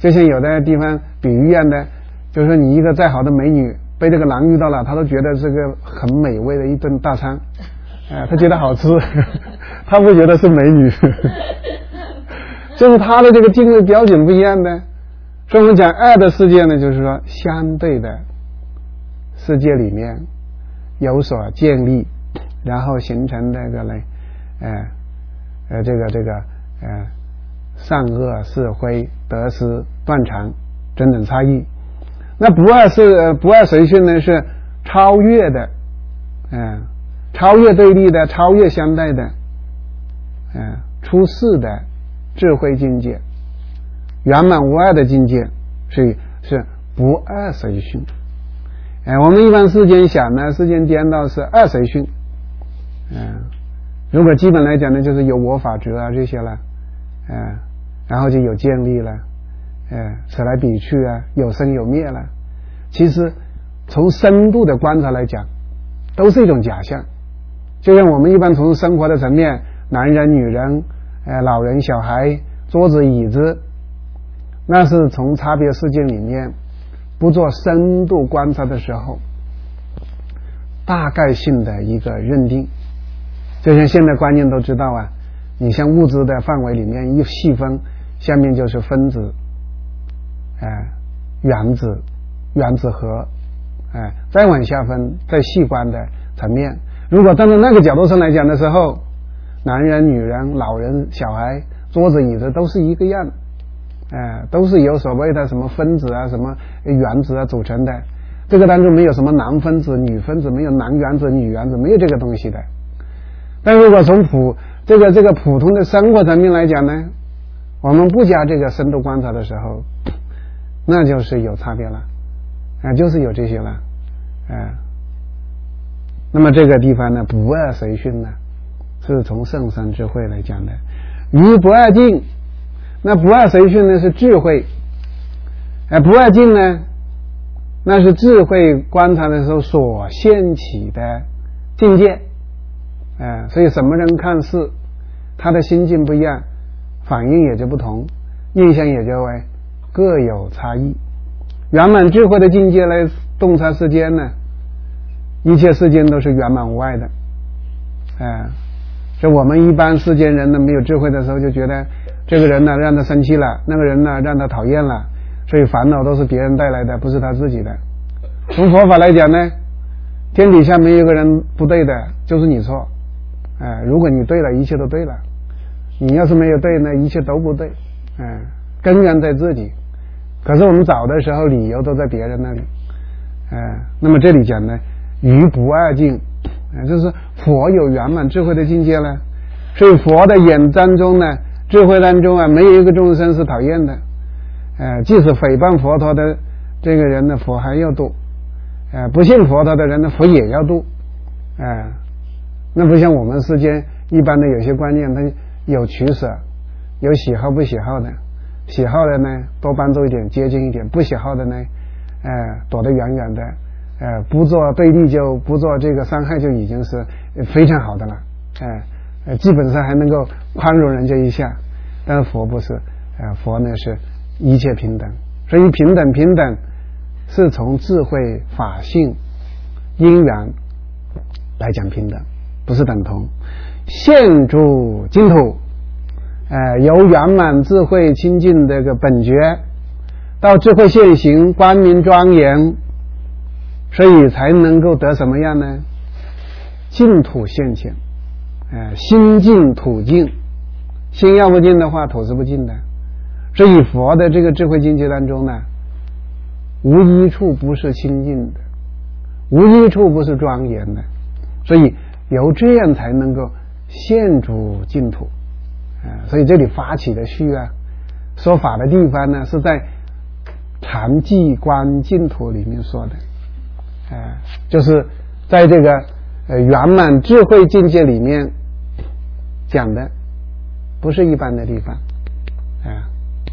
Speaker 1: 就像有的地方比喻一样的，就是说你一个再好的美女被这个狼遇到了，他都觉得是个很美味的一顿大餐，呃、他觉得好吃他不觉得是美女就是他的这个定位标准不一样的。所以我们讲爱的世界呢，就是说相对的世界里面有所建立，然后形成这个呢呃呃这个这个呃善恶是非得失断肠等等差异。那不二是不二随顺呢，是超越的，嗯、呃，超越对立的，超越相待的，嗯、呃，出世的智慧境界，圆满无碍的境界，所以是不二随顺。哎、呃，我们一般世间想呢，世间颠倒是二随顺，嗯、呃，如果基本来讲呢，就是有我法则啊这些了，嗯、呃，然后就有建立了。呃，此来彼去啊，有生有灭了。其实从深度的观察来讲，都是一种假象。就像我们一般从生活的层面，男人、女人、呃、老人、小孩、桌子、椅子，那是从差别事件里面不做深度观察的时候，大概性的一个认定。就像现在观念都知道啊，你像物质的范围里面一细分，下面就是分子。哎、呃，原子、原子核，哎、呃，再往下分，在细观的层面，如果站在那个角度上来讲的时候，男人、女人、老人、小孩、桌子、椅子都是一个样，哎、呃，都是由所谓的什么分子啊、什么原子啊组成的。这个当中没有什么男分子、女分子，没有男原子、女原子，没有这个东西的。但如果从普这个这个普通的生活层面来讲呢，我们不加这个深度观察的时候，那就是有差别了，啊、呃，就是有这些了，啊、呃。那么这个地方呢，不二随顺呢，是从圣山智慧来讲的。于不二境，那不二随顺呢是智慧，哎、呃，不二境呢，那是智慧观察的时候所现起的境界，哎、呃，所以什么人看事，他的心境不一样，反应也就不同，印象也就为各有差异。圆满智慧的境界来洞察世间呢，一切世间都是圆满无碍的，哎、呃，所以我们一般世间人呢没有智慧的时候，就觉得这个人呢让他生气了，那个人呢让他讨厌了，所以烦恼都是别人带来的，不是他自己的。从佛法来讲呢，天底下没有一个人不对的，就是你错，哎、呃，如果你对了，一切都对了；你要是没有对呢，一切都不对，哎、呃，根源在自己。可是我们找的时候，理由都在别人那里，哎、呃，那么这里讲呢，于不二境，呃，就是佛有圆满智慧的境界了，所以佛的眼当中呢，智慧当中啊，没有一个众生是讨厌的，呃，即使诽谤佛陀的这个人呢，佛还要度，呃，不信佛陀的人呢，佛也要度，呃，那不像我们世间一般的有些观念，它有取舍，有喜好不喜好的，喜好的呢多帮助一点，接近一点；不喜好的呢，呃，躲得远远的。呃，不做对立就不做这个伤害，就已经是非常好的了。呃，呃基本上还能够宽容人家一下。但是佛不是，呃，佛呢是一切平等，所以平等平等是从智慧、法性、因缘来讲平等，不是等同。现诸净土，呃，由圆满智慧清净这个本觉，到智慧现行光明庄严。所以才能够得什么样呢？净土现前，呃，心净土净，心要不净的话，土是不净的。所以佛的这个智慧境界当中呢，无一处不是清净的，无一处不是庄严的。所以由这样才能够现诸净土，呃，所以这里发起的序啊，说法的地方呢，是在禅寂观净土里面说的。呃，就是在这个呃圆满智慧境界里面讲的，不是一般的地方。啊、呃，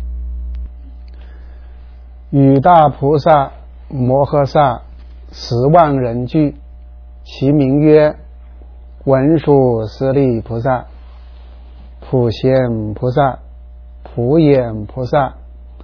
Speaker 1: 与大菩萨摩诃萨十万人聚，其名曰文殊师利菩萨、普贤菩萨、普眼菩萨、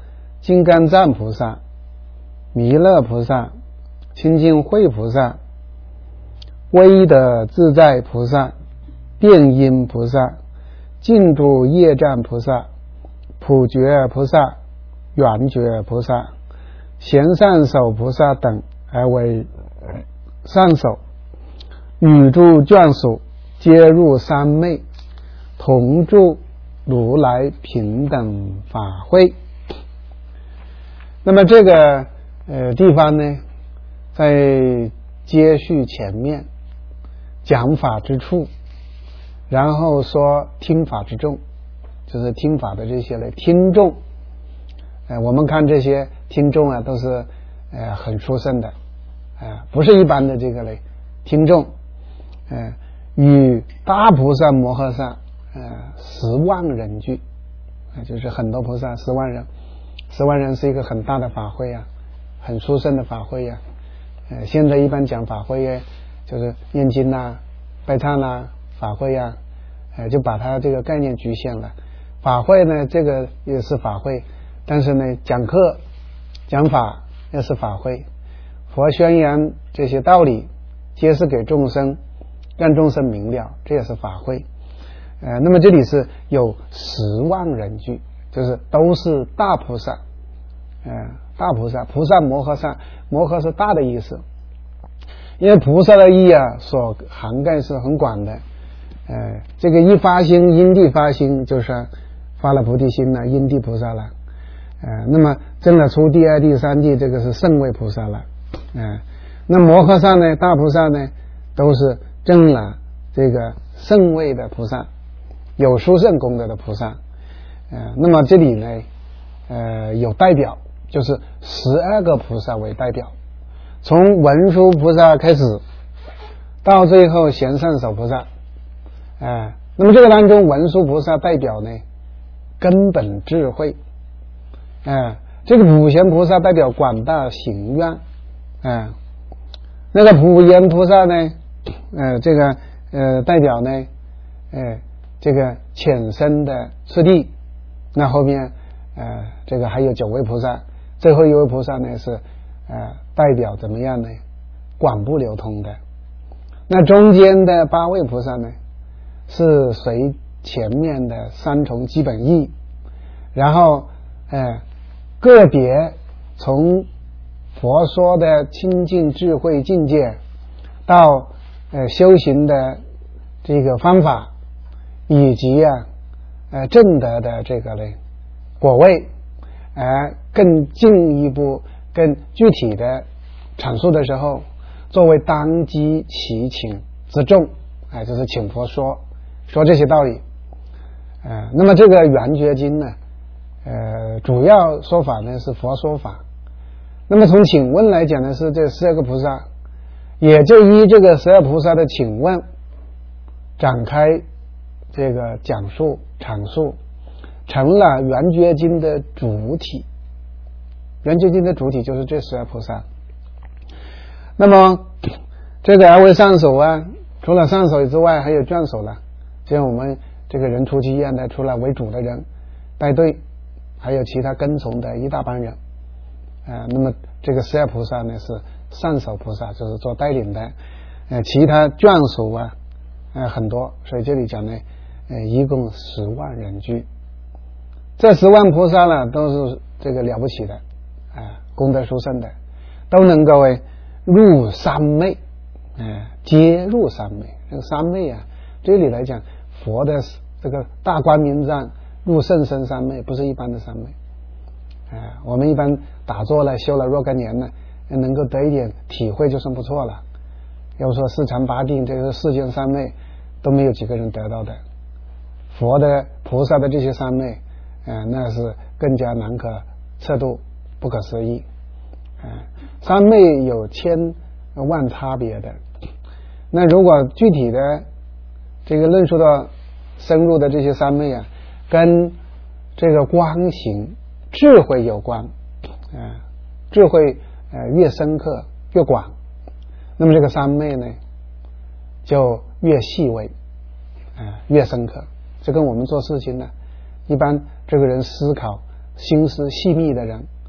Speaker 1: 金刚藏菩萨、弥勒菩萨、清净慧菩萨、威德自在菩萨、变音菩萨、净诸业障菩萨、普觉菩萨、圆觉菩萨、贤善手菩萨等而为上首，与诸眷属皆入三昧，同住如来平等法会。那么这个呃地方呢，在接续前面讲法之处，然后说听法之众，就是听法的这些的听众。呃，我们看这些听众啊，都是呃很殊胜的，呃，不是一般的这个嘞听众。呃，与大菩萨摩诃萨呃十万人聚，呃，就是很多菩萨十万人，十万人是一个很大的法会啊，很殊胜的法会啊。呃，现在一般讲法会啊，就是念经啊、拜忏啊、法会啊，呃，就把它这个概念局限了。法会呢，这个也是法会，但是呢，讲课、讲法也是法会。佛宣扬这些道理，揭示给众生，让众生明了，这也是法会。呃，那么这里是有十万人聚，就是都是大菩萨，呃，大菩萨，菩萨摩诃萨，摩诃是大的意思，因为菩萨的意啊，所涵盖是很广的。呃，这个一发心，因地发心，就是发了菩提心了，因地菩萨了。呃，那么证了初地、二地、三地，这个是圣位菩萨了。呃，那摩诃萨呢，大菩萨呢，都是证了这个圣位的菩萨，有殊胜功德的菩萨。呃，那么这里呢，呃，有代表，就是十二个菩萨为代表，从文殊菩萨开始，到最后贤善手菩萨。呃，那么这个当中，文殊菩萨代表呢，根本智慧。呃，这个普贤菩萨代表广大行愿。呃，那个普贤菩萨呢，呃，这个呃代表呢，呃，这个浅深的次第。那后面呃，这个还有九位菩萨，最后一位菩萨呢是呃代表怎么样呢？广不流通的。那中间的八位菩萨呢，是随前面的三重基本义，然后呃个别从佛说的清净智慧境界到呃修行的这个方法，以及啊呃正德的这个嘞果位，呃更进一步更具体的阐述的时候，作为当机其请之众，哎、呃，就是请佛说说这些道理。呃，那么这个圆觉经呢，呃，主要说法呢是佛说法。那么从请问来讲呢，是这十二个菩萨，也就依这个十二菩萨的请问展开这个讲述阐述，成了圆觉经的主体。圆觉经的主体就是这十二菩萨。那么这个而为上首啊，除了上首之外，还有眷首了。就像我们这个人出去一样的，除了为主的人带队，还有其他跟从的一大帮人。呃，那么这个十二菩萨呢是上首菩萨，就是做带领的。呃，其他眷属啊，呃很多，所以这里讲呢，呃，一共十万人聚。这十万菩萨呢，都是这个了不起的，啊、呃，功德殊胜的，都能够为入三昧，呃，皆入三昧。这个三昧啊，这里来讲，佛的这个大光明藏入甚深三昧，不是一般的三昧。呃，我们一般打坐了修了若干年了，能够得一点体会就算不错了。要说四禅八定，这个世间三昧都没有几个人得到的。佛的菩萨的这些三昧，呃，那是更加难可测度，不可思议。呃，三昧有千万差别的。那如果具体的这个论述到深入的这些三昧啊，跟这个光行智慧有关，呃，智慧呃越深刻越广，那么这个三昧呢就越细微，呃越深刻。这跟我们做事情呢，一般这个人思考心思细密的人，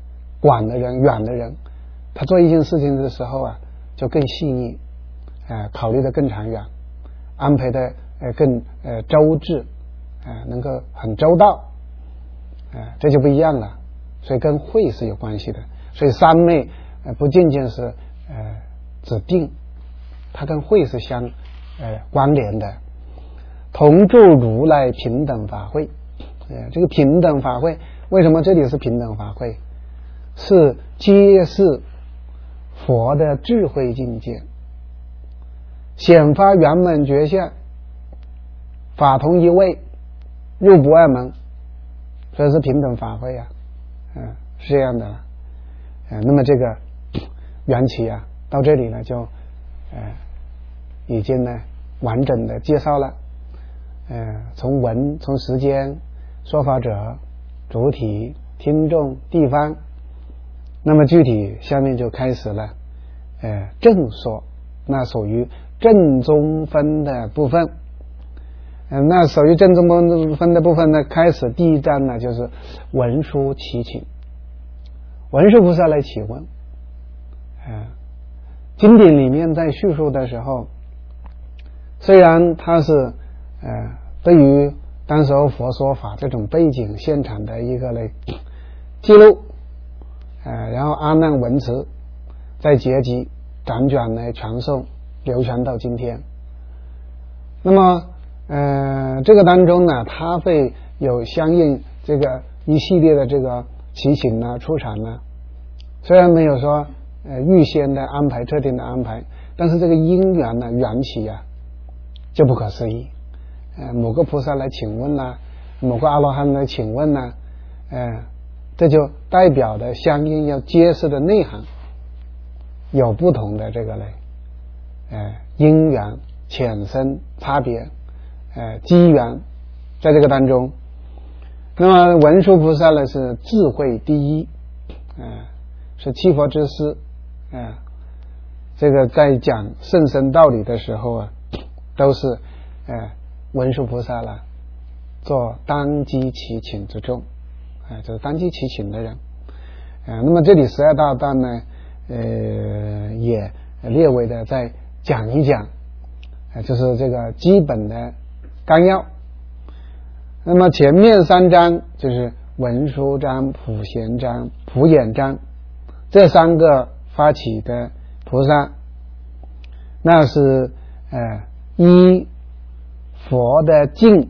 Speaker 1: 广的人、远的人，他做一件事情的时候啊，就更细腻，呃，考虑的更长远，安排的呃更呃周至，呃，能够很周到，呃，这就不一样了。所以跟慧是有关系的。所以三昧呃不仅仅是呃指定，它跟慧是相呃关联的。同住如来平等法会，呃，这个平等法会，为什么这里是平等法会？是揭示佛的智慧境界，显发圆满觉相，法同一位，入不二门，所以是平等法会啊，嗯、呃，是这样的。呃，那么这个缘起啊，到这里呢就呃已经呢完整的介绍了。呃，从文、从时间、说法者、主体、听众、地方，那么具体下面就开始了，呃，正说，那属于正中分的部分。嗯、呃，那属于正中分的部分呢，开始第一章呢就是文殊祈请，文殊菩萨来启问。呃，经典里面在叙述的时候，虽然它是呃，对于当时候佛说法这种背景现场的一个嘞记录，呃，然后阿难闻持，再结集辗转呢传颂，流传到今天。那么，呃，这个当中呢，它会有相应这个一系列的这个祈请呢、出场呢，虽然没有说呃预先的安排、特定的安排，但是这个因缘呢、缘起啊，就不可思议。呃，某个菩萨来请问啦、啊，某个阿罗汉来请问啦、啊，呃，这就代表的相应要揭示的内涵有不同的这个嘞，呃，因缘浅深差别，呃，机缘在这个当中。那么文殊菩萨呢是智慧第一，呃，是七佛之师，呃，这个在讲甚深道理的时候啊，都是呃。文殊菩萨了，做当机祈请之众，啊、呃，就是当机祈请的人，啊、呃，那么这里十二大段呢，呃，也略微的再讲一讲，呃，就是这个基本的纲要。那么前面三章就是文殊章、普贤章、普眼章这三个发起的菩萨，那是呃一。佛的境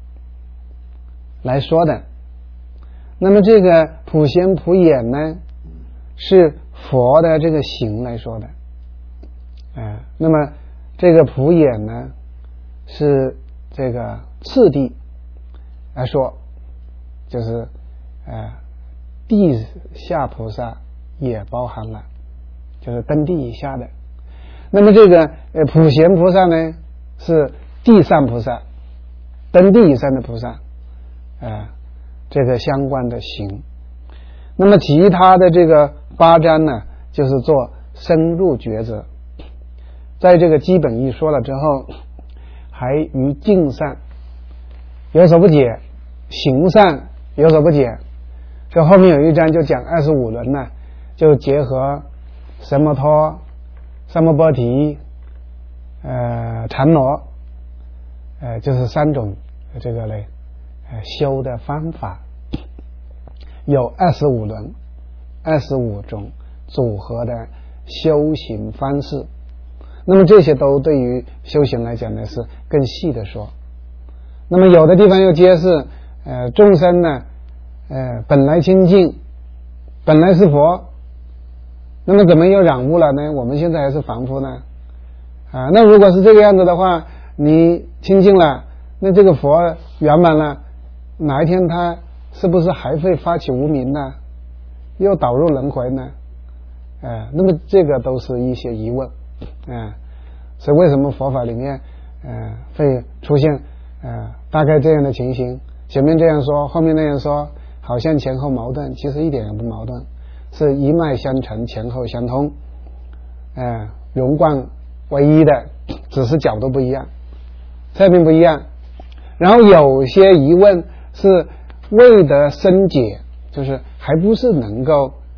Speaker 1: 来说的。那么这个普贤普眼呢，是佛的这个行来说的，呃、那么这个普眼呢，是这个次第来说，就是呃地下菩萨也包含了，就是登地以下的。那么这个呃普贤菩萨呢，是地上菩萨，登地以上的菩萨，呃，这个相关的行。那么其他的这个八章呢，就是做深入抉择。在这个基本义说了之后，还于境上有所不解，行上有所不解。这后面有一章就讲二十五轮呢，就结合什么托、三摩波提、呃禅罗。呃，就是三种这个嘞，呃，修的方法，有二十五轮，二十五种组合的修行方式。那么这些都对于修行来讲呢，是更细的说。那么有的地方又揭示，呃，众生呢，呃，本来清净，本来是佛，那么怎么又染污了呢？我们现在还是凡夫呢？啊，那如果是这个样子的话，你清净了，那这个佛圆满了，哪一天他是不是还会发起无明呢？又导入轮回呢？呃，那么这个都是一些疑问，呃，所以为什么佛法里面呃会出现呃大概这样的情形？前面这样说，后面那样说，好像前后矛盾，其实一点也不矛盾，是一脉相承，前后相通，呃，融贯为一的，只是角度不一样，侧面不一样。然后有些疑问是未得深解，就是还不是能够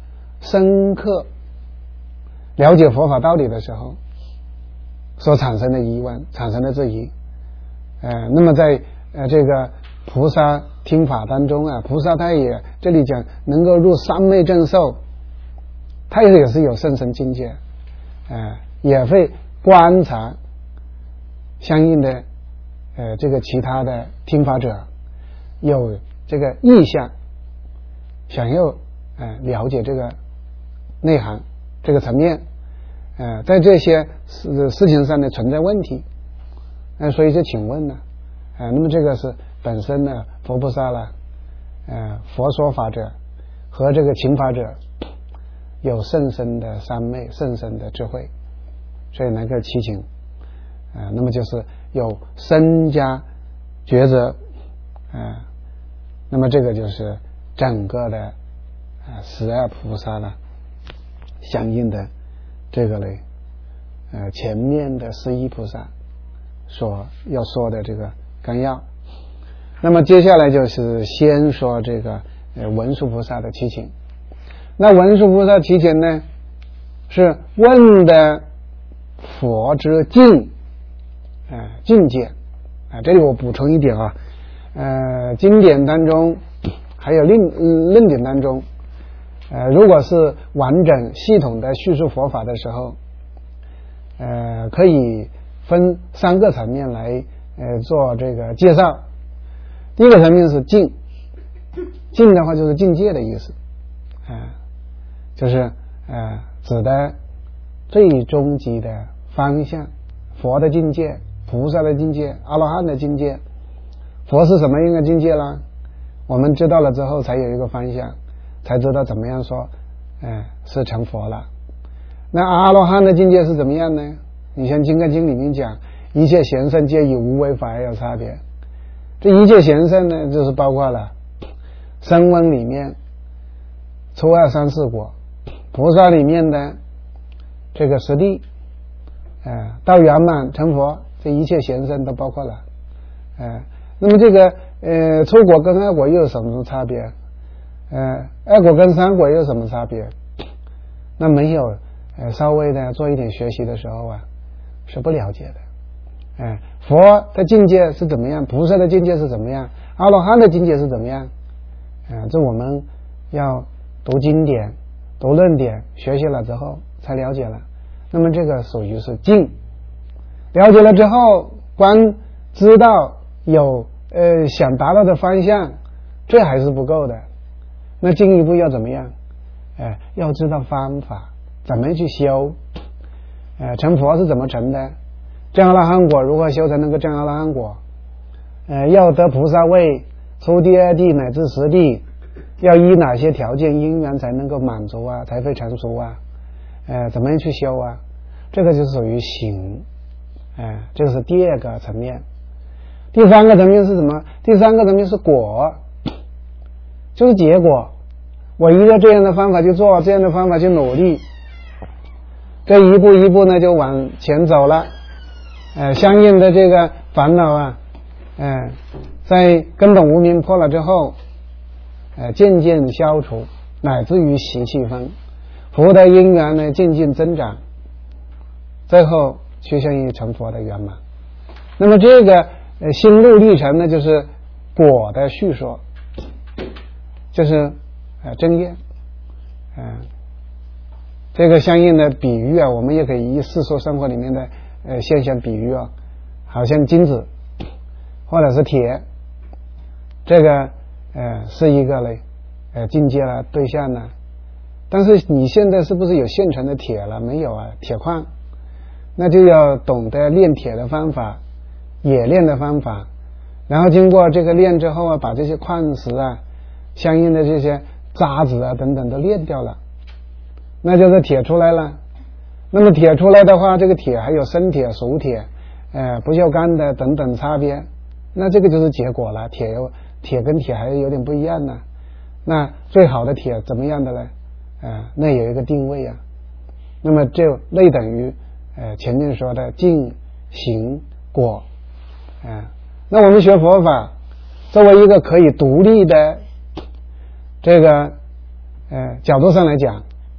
Speaker 1: 深刻了解佛法道理的时候所产生的疑问，产生的质疑。呃，那么在呃这个菩萨听法当中啊，菩萨他也这里讲能够入三昧正受，他也是有甚深境界，呃，也会观察相应的呃这个其他的听法者有这个意向，想要呃了解这个内涵这个层面，呃，在这些事事情上呢存在问题，呃，所以就请问呢，呃，那么这个是本身呢佛菩萨了，呃，佛说法者和这个请法者有甚深的三昧，甚深的智慧，所以能够祈请，呃，那么就是有深加抉择，呃，那么这个就是整个的呃十二菩萨了相应的这个嘞，呃，前面的十一菩萨所要说的这个纲要。那么接下来就是先说这个呃文殊菩萨的祈请。那文殊菩萨祈请呢，是问的佛之境，呃境界啊、呃。这里我补充一点啊，呃，经典当中还有论论点当中，呃，如果是完整系统的叙述佛法的时候，呃，可以分三个层面来呃做这个介绍。第一个层面是境，境的话就是境界的意思，啊、呃，就是呃指的最终极的方向，佛的境界、菩萨的境界、阿罗汉的境界。佛是什么样的境界啦？我们知道了之后，才有一个方向，才知道怎么样说，呃，是成佛了。那阿罗汉的境界是怎么样呢？你像《金刚经》里面讲，一切贤圣皆以无为法而有差别。这一切贤圣呢，就是包括了声闻里面初二三四果，菩萨里面的这个实地，呃，到圆满成佛，这一切贤圣都包括了。呃，那么这个呃初果跟二果又有什么差别？呃，二果跟三果又有什么差别？那没有呃稍微的做一点学习的时候啊，是不了解的。哎，佛的境界是怎么样？菩萨的境界是怎么样？阿罗汉的境界是怎么样？啊，这我们要读经典、读论点，学习了之后才了解了。那么这个属于是境，了解了之后，光知道有呃想达到的方向，这还是不够的。那进一步要怎么样？哎，要知道方法，怎么去修？呃，成佛是怎么成的？证阿罗汉果如何修才能够证阿罗汉果？呃，要得菩萨位，出第二地乃至十地，要依哪些条件因缘才能够满足啊？才会成熟啊？呃，怎么样去修啊？这个就属于行，哎、呃，这个是第二个层面。第三个层面是什么？第三个层面是果，就是结果。我依照这样的方法去做，这样的方法去努力，这一步一步呢就往前走了。呃，相应的这个烦恼啊，呃，在根本无明破了之后，呃，渐渐消除，乃至于习气分，福德因缘呢渐渐增长，最后趋向于成佛的圆满。那么这个呃心路历程呢，就是果的叙说，就是呃真业，嗯、呃，这个相应的比喻啊，我们也可以以世俗生活里面的呃现象比喻啊，好像金子或者是铁，这个呃是一个嘞呃境界了对象呢。但是你现在是不是有现成的铁了？没有啊，铁矿，那就要懂得炼铁的方法，冶炼的方法，然后经过这个炼之后啊，把这些矿石啊、相应的这些渣子啊等等都炼掉了，那就是铁出来了。那么铁出来的话，这个铁还有生铁、熟铁、呃不锈钢的等等差别，那这个就是结果了。铁有铁跟铁还有点不一样呢。那最好的铁怎么样的呢？呃，那有一个定位啊。那么就类等于呃前面说的境、行、果。呃，那我们学佛法，作为一个可以独立的这个呃角度上来讲，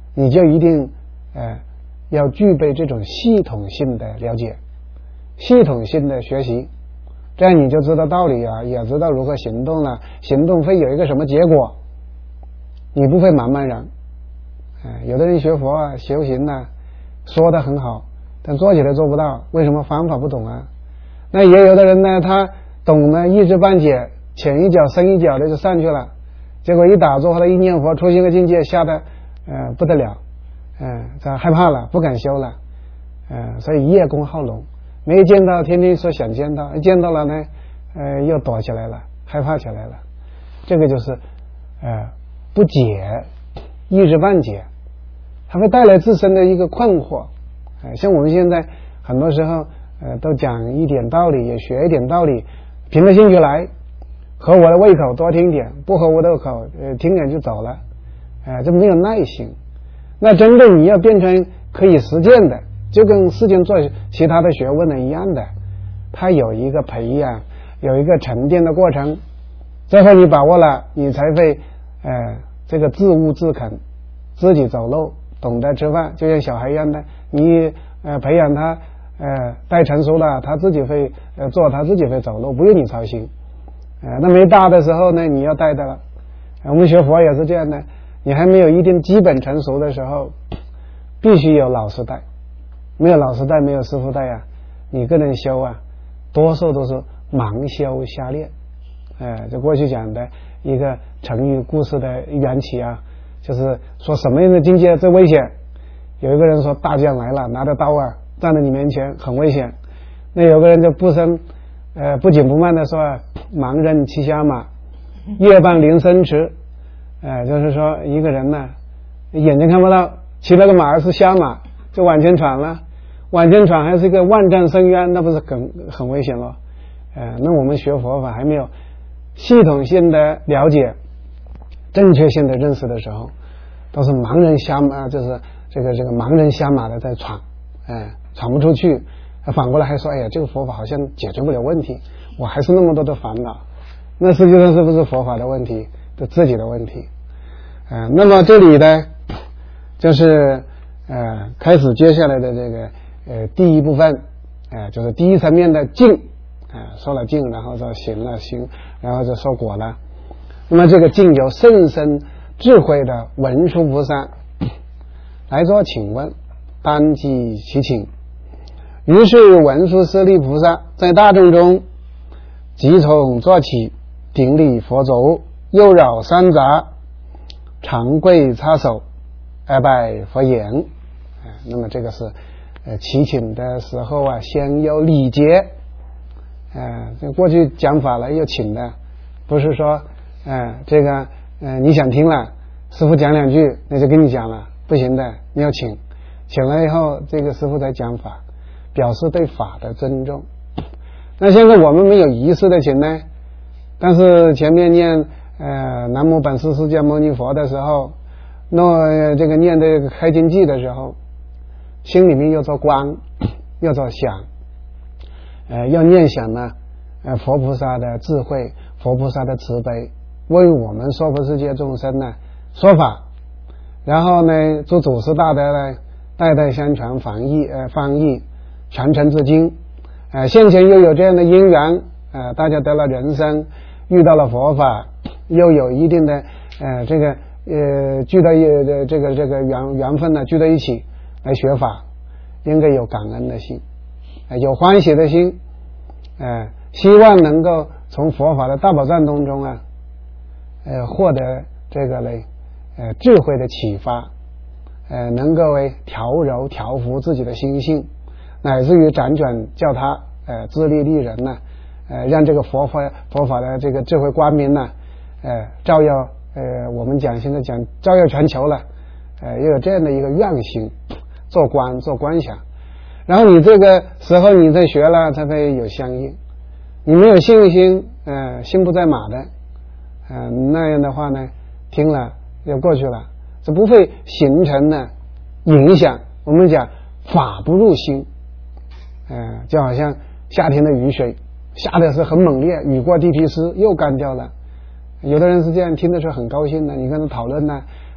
Speaker 1: 你就一定呃要具备这种系统性的了解，系统性的学习，这样你就知道道理啊，也知道如何行动了，行动会有一个什么结果，你不会茫茫然。呃、有的人学佛啊修行啊说的很好，但做起来做不到，为什么？方法不懂啊。那也有的人呢，他懂了一知半解，浅一脚深一脚的就上去了，结果一打坐或者一念佛出现个境界，吓得呃不得了，呃这害怕了，不敢修了，呃所以业功好浓，没见到天天说想见到，一见到了呢呃又躲起来了，害怕起来了，这个就是呃不解，一知半解，它会带来自身的一个困惑。呃像我们现在很多时候呃都讲一点道理，也学一点道理，凭着兴趣来，合我的胃口多听点，不合我的胃口呃听点就走了，呃这没有耐心。那真正你要变成可以实践的，就跟世间做其他的学问呢一样的，它有一个培养，有一个沉淀的过程，最后你把握了，你才会呃这个自悟自肯，自己走路，懂得吃饭，就像小孩一样的，你呃培养他呃带成熟了，他自己会呃做，他自己会走路，不用你操心。呃那没大的时候呢，你要带的了。我们学佛也是这样的，你还没有一定基本成熟的时候，必须有老师带，没有老师带，没有师傅带啊，你个人修啊，多数都是盲修瞎练。呃就过去讲的一个成语故事的缘起啊，就是说什么样的境界最危险。有一个人说大将来了，拿着刀啊站在你面前很危险，那有个人就不声呃不紧不慢的说，盲人骑瞎马，夜半临深池。呃就是说一个人呢眼睛看不到，骑那个马儿是瞎马，就往前闯了，往前闯还是一个万丈深渊，那不是很很危险咯。呃那我们学佛法还没有系统性的了解，正确性的认识的时候，都是盲人瞎马，就是这个这个盲人瞎马的在闯，哎，闯不出去，反过来还说，哎呀，这个佛法好像解决不了问题，我还是那么多的烦恼。那实际上是不是佛法的问题，是自己的问题？呃那么这里呢，就是呃开始接下来的这个呃第一部分，呃就是第一层面的境。啊，说了境，然后说行了行，然后就说果了。那么这个境由甚深智慧的文殊菩萨来做请问，当即其请。于是文殊师利菩萨在大众中即从坐起，顶礼佛足，右绕三匝，长跪擦手，而拜佛言。啊，那么这个是呃祈请的时候啊，先有礼节。呃这过去讲法了又请的，不是说呃这个呃你想听了，师父讲两句那就跟你讲了，不行的，你要请，请了以后这个师父才讲法，表示对法的尊重。那现在我们没有仪式的请呢，但是前面念呃南无本师释迦牟尼佛的时候，那这个念这个开经偈的时候，心里面又做观，又做想。呃，要念想呢，呃，佛菩萨的智慧，佛菩萨的慈悲，为我们娑婆世界众生呢说法，然后呢，诸祖师大德呢代代相传翻译，呃，翻译传承至今，呃，现前又有这样的因缘，呃，大家得了人生，遇到了佛法，又有一定的呃这个呃聚到一这个这个缘缘分呢，聚到一起来学法，应该有感恩的心。有欢喜的心，呃，希望能够从佛法的大宝藏当中啊，呃，获得这个嘞，呃，智慧的启发，呃，能够为调柔调伏自己的心性，乃至于辗转叫他呃自利利人呢、啊，呃，让这个佛法佛法的这个智慧光明呢、啊，呃，照耀呃，我们讲现在讲照耀全球了，呃，又有这样的一个愿心，做观做观想。然后你这个时候你再学了才会有相应，你没有信心，呃，心不在马的，呃，那样的话呢，听了就过去了，这不会形成呢影响。我们讲法不入心，呃，就好像夏天的雨水下的是很猛烈，雨过地皮湿又干掉了。有的人是这样听的时候很高兴的，你跟他讨论呢，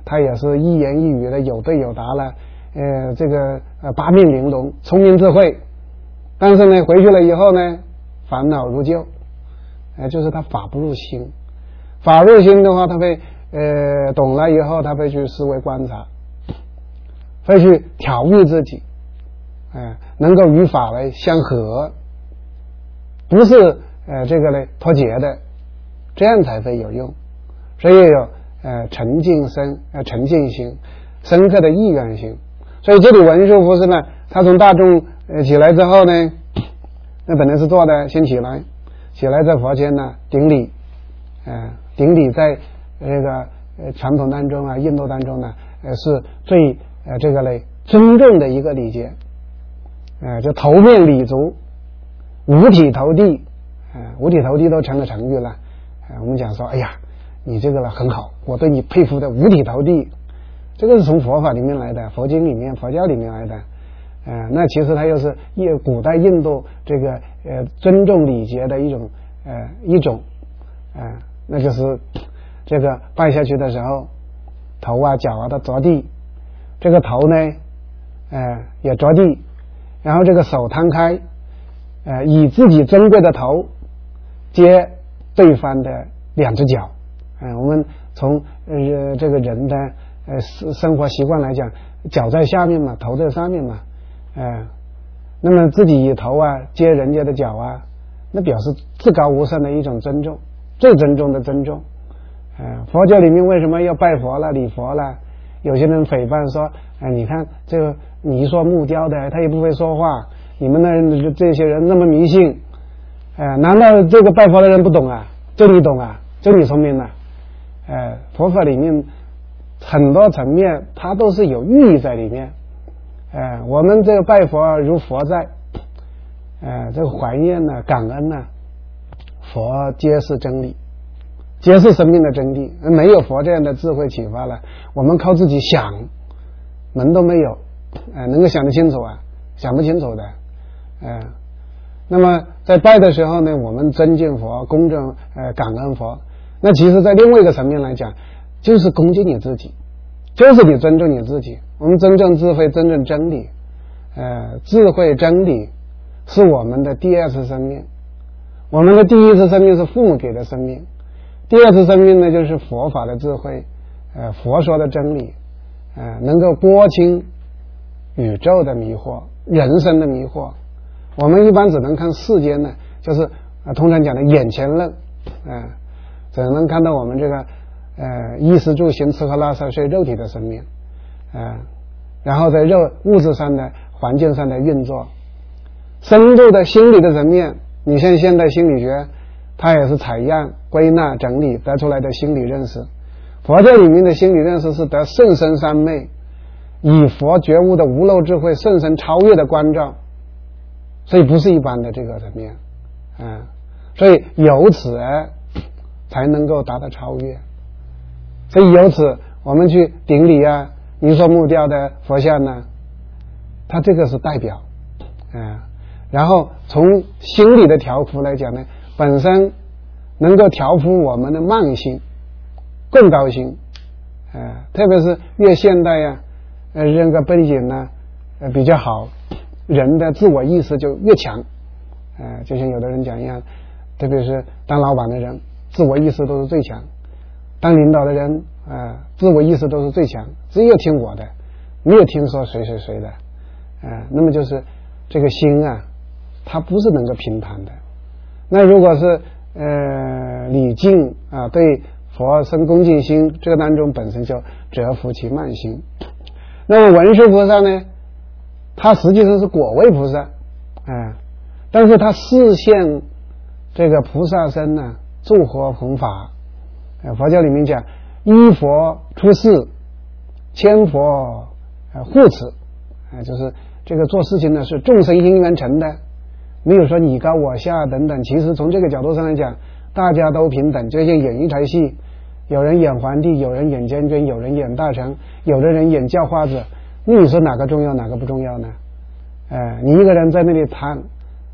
Speaker 1: 他也是一言一语的有对有答了，呃，这个呃八面玲珑，聪明智慧。但是呢，回去了以后呢，烦恼如旧，呃，就是他法不入心。法入心的话，他会呃懂了以后，他会去思维观察，会去调育自己，呃，能够与法来相合，不是呃这个呢脱节的，这样才会有用。所以有呃沉静深呃沉静心，深刻的意愿心。所以这里文殊菩萨呢，他从大众呃起来之后呢，那本来是坐的，先起来，起来在佛前呢顶礼，呃顶礼在这个呃传统当中啊，印度当中呢，呃是最呃这个嘞尊重的一个礼节，呃就头面礼足，五体投地，呃五体投地都成了成语了。呃我们讲说，哎呀，你这个了很好，我对你佩服的五体投地，这个是从佛法里面来的，佛经里面佛教里面来的。呃那其实它又是古代印度这个呃尊重礼节的一种呃一种呃那就是这个拜下去的时候，头啊脚啊都着地，这个头呢呃也着地，然后这个手摊开，呃以自己尊贵的头接对方的两只脚。呃我们从呃这个人的呃生活习惯来讲，脚在下面嘛，头在上面嘛，呃那么自己以头啊接人家的脚啊，那表示至高无上的一种尊重，最尊重的尊重。呃佛教里面为什么要拜佛了礼佛了？有些人诽谤说，哎、呃，你看这个你说木雕的他也不会说话，你们的这些人那么迷信，呃难道这个拜佛的人不懂啊？就你懂啊？就你聪明啊？呃佛法里面很多层面它都是有寓意在里面。呃我们这个拜佛如佛在，呃这个怀念呢、感恩呢，佛皆是真理，皆是生命的真谛。没有佛这样的智慧启发了，我们靠自己想门都没有，呃能够想得清楚啊？想不清楚的。呃那么在拜的时候呢，我们尊敬佛，恭敬呃感恩佛，那其实在另外一个层面来讲，就是恭敬你自己，就是你尊重你自己。我们真正智慧，真正真理，呃智慧真理是我们的第二次生命。我们的第一次生命是父母给的生命，第二次生命呢就是佛法的智慧，呃佛说的真理，呃能够拨清宇宙的迷惑，人生的迷惑。我们一般只能看世间呢，就是呃通常讲的眼前论，呃只能看到我们这个呃衣食住行吃喝拉撒睡肉体的生命，呃然后在肉物质上的环境上的运作。深度的心理的层面，你像现代心理学，它也是采样归纳整理得出来的心理认识。佛教里面的心理认识是得甚深三昧，以佛觉悟的无漏智慧甚深超越的关照，所以不是一般的这个层面，嗯，所以由此才能够达到超越。所以由此我们去顶礼啊，你说木雕的佛像呢，它这个是代表，嗯，然后从心理的调伏来讲呢，本身能够调伏我们的慢心、更高心，呃，特别是越现代呀、啊，呃，这个背景呢，呃，比较好，人的自我意识就越强，呃，就像有的人讲一样，特别是当老板的人，自我意识都是最强；当领导的人，呃，自我意识都是最强，只有听我的，没有听说谁谁谁的，呃，那么就是这个心啊，它不是能够平坦的。那如果是呃礼敬啊，对佛生恭敬心，这个当中本身就折服其慢心。那么文殊菩萨呢，他实际上是果位菩萨，啊、呃，但是他示现这个菩萨身呢，助活弘法。呃，佛教里面讲，一佛出世，千佛呃护持，啊、呃，就是这个做事情呢是众生因缘成的，没有说你高我下等等。其实从这个角度上来讲，大家都平等。就像演一台戏，有人演皇帝，有人演将军，有人演大臣，有的人演叫花子，那你说哪个重要哪个不重要呢？呃你一个人在那里弹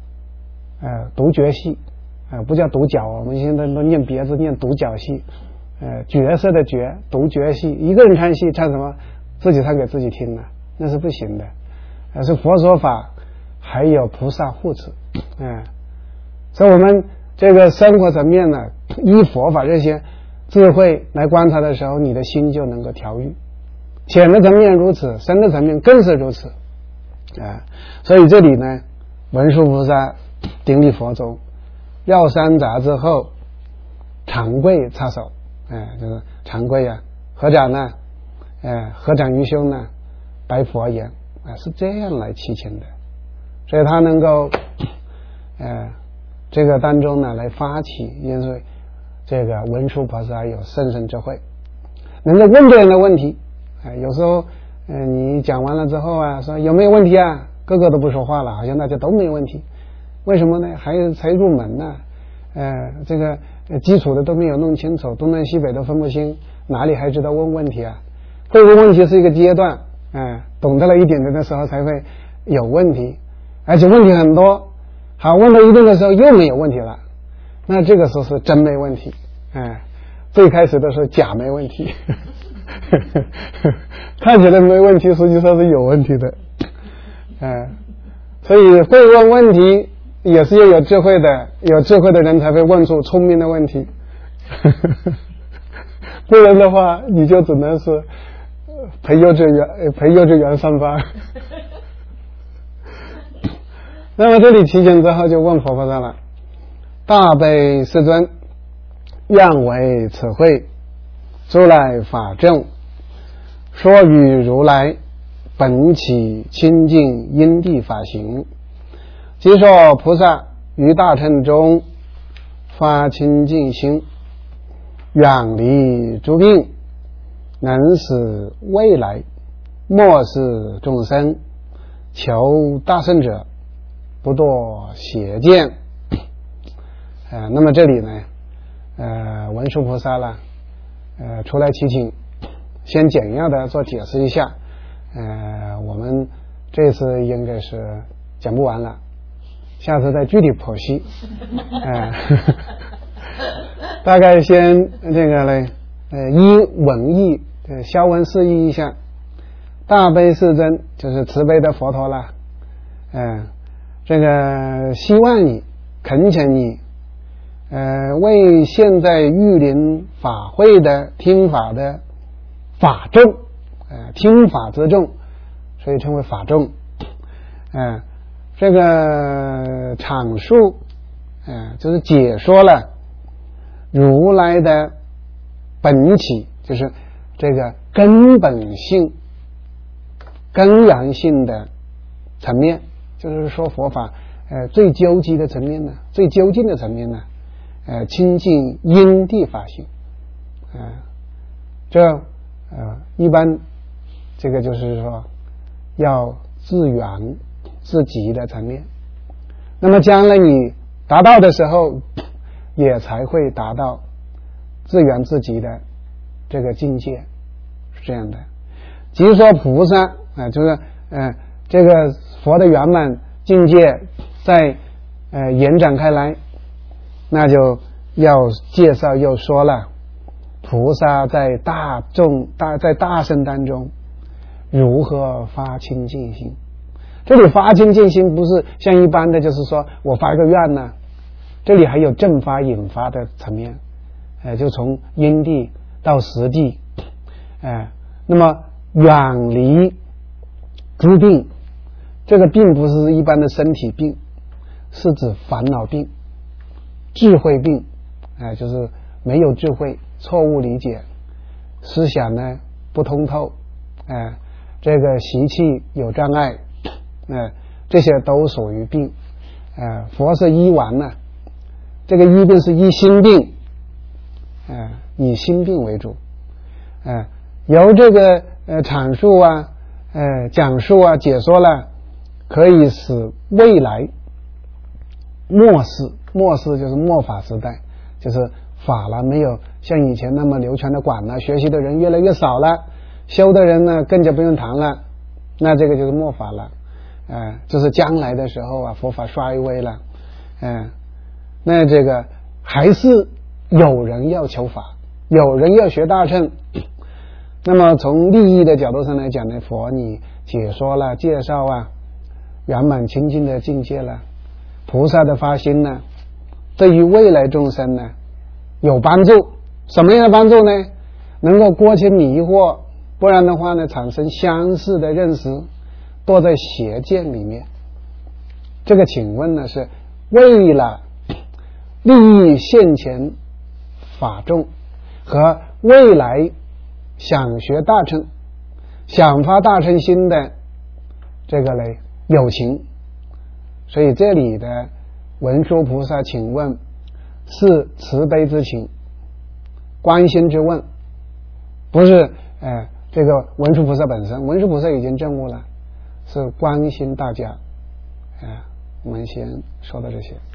Speaker 1: 呃独角戏，呃不叫独角，我们现在都念别字，念独角戏， 呃角色的角，独角戏，一个人唱戏唱什么？自己唱给自己听啊，那是不行的。而是佛说法还有菩萨护持，嗯，所以我们这个生活层面呢，依佛法这些智慧来观察的时候，你的心就能够调御。浅的层面如此，深的层面更是如此，啊，所以这里呢，文殊菩萨顶礼佛中，绕三匝之后，长跪插手，哎，就是长跪啊，合掌呢，哎，合掌于胸呢，白佛言。啊，是这样来祈请的，所以他能够，呃，这个当中呢来发起，因为这个文殊菩萨有甚深智慧，能够问别人的问题。哎、呃，有时候，呃，你讲完了之后啊，说有没有问题啊？个个都不说话了，好像大家都没有问题。为什么呢？还才入门呢，呃，这个基础的都没有弄清楚，东南西北都分不清，哪里还知道问问题啊？会问问题是一个阶段。哎、呃，懂得了一点的的时候才会有问题，而且问题很多。好，问到一定的时候又没有问题了，那这个时候是真没问题。哎、呃，最开始的时候假没问题，看起来没问题，实际上是有问题的。哎、呃，所以会问问题也是要有智慧的，有智慧的人才会问出聪明的问题，不然的话你就只能是。陪幼稚园，陪幼稚园上班。那么这里祈请之后，就问佛菩萨了：大悲世尊，愿为此会，诸来法正，说与如来本起清净因地法行，即说菩萨于大乘中发清净心，远离诸病。能使未来末世众生求大圣者不堕邪见。呃，那么这里呢，呃，文殊菩萨啦，呃，出来祈请，先简要的做解释一下。呃，我们这次应该是讲不完了，下次再具体剖析。呃、大概先这个呢，呃，依文义。呃，消文释义一下，大悲世尊就是慈悲的佛陀啦，嗯、呃，这个希望你恳请你，呃，为现在玉林法会的听法的法众，呃，听法之众，所以称为法众，呃，这个阐述，呃，就是解说了如来的本起，就是这个根本性、根源性的层面，就是说佛法呃最究极的层面呢，最究竟的层面呢，呃清净因地法性，呃这呃一般这个就是说要自圆自极的层面，那么将来你达到的时候，也才会达到自圆自极的这个境界，是这样的。即说菩萨啊、呃，就是呃这个佛的圆满境界在呃延展开来，那就要介绍又说了菩萨在大众大在大圣当中如何发清净心。这里发清净心不是像一般的就是说我发一个愿呢，这里还有正发引发的层面，呃就从因地到实地，呃那么远离诸病，这个病不是一般的身体病，是指烦恼病、智慧病，呃就是没有智慧，错误理解，思想呢不通透，呃这个习气有障碍，呃这些都属于病。呃佛是医丸呢，这个医病是医心病，呃以心病为主，呃由这个呃阐述啊呃讲述啊解说了，可以使未来末世，末世就是末法时代，就是法了没有像以前那么流传的广了，学习的人越来越少了，修的人呢更加不用谈了，那这个就是末法了，呃就是将来的时候啊佛法衰微了，呃那这个还是有人要求法， 有人要学大乘，那么从利益的角度上来讲呢，佛你解说了介绍啊圆满清净的境界了，菩萨的发心呢对于未来众生呢有帮助。什么样的帮助呢？能够过去迷惑，不然的话呢产生相似的认识，堕在邪见里面。这个请问呢是为了利益现前法众和未来想学大乘想发大乘心的这个嘞友情。所以这里的文殊菩萨请问是慈悲之情，关心之问，不是呃这个文殊菩萨本身，文殊菩萨已经证悟了，是关心大家。呃我们先说到这些。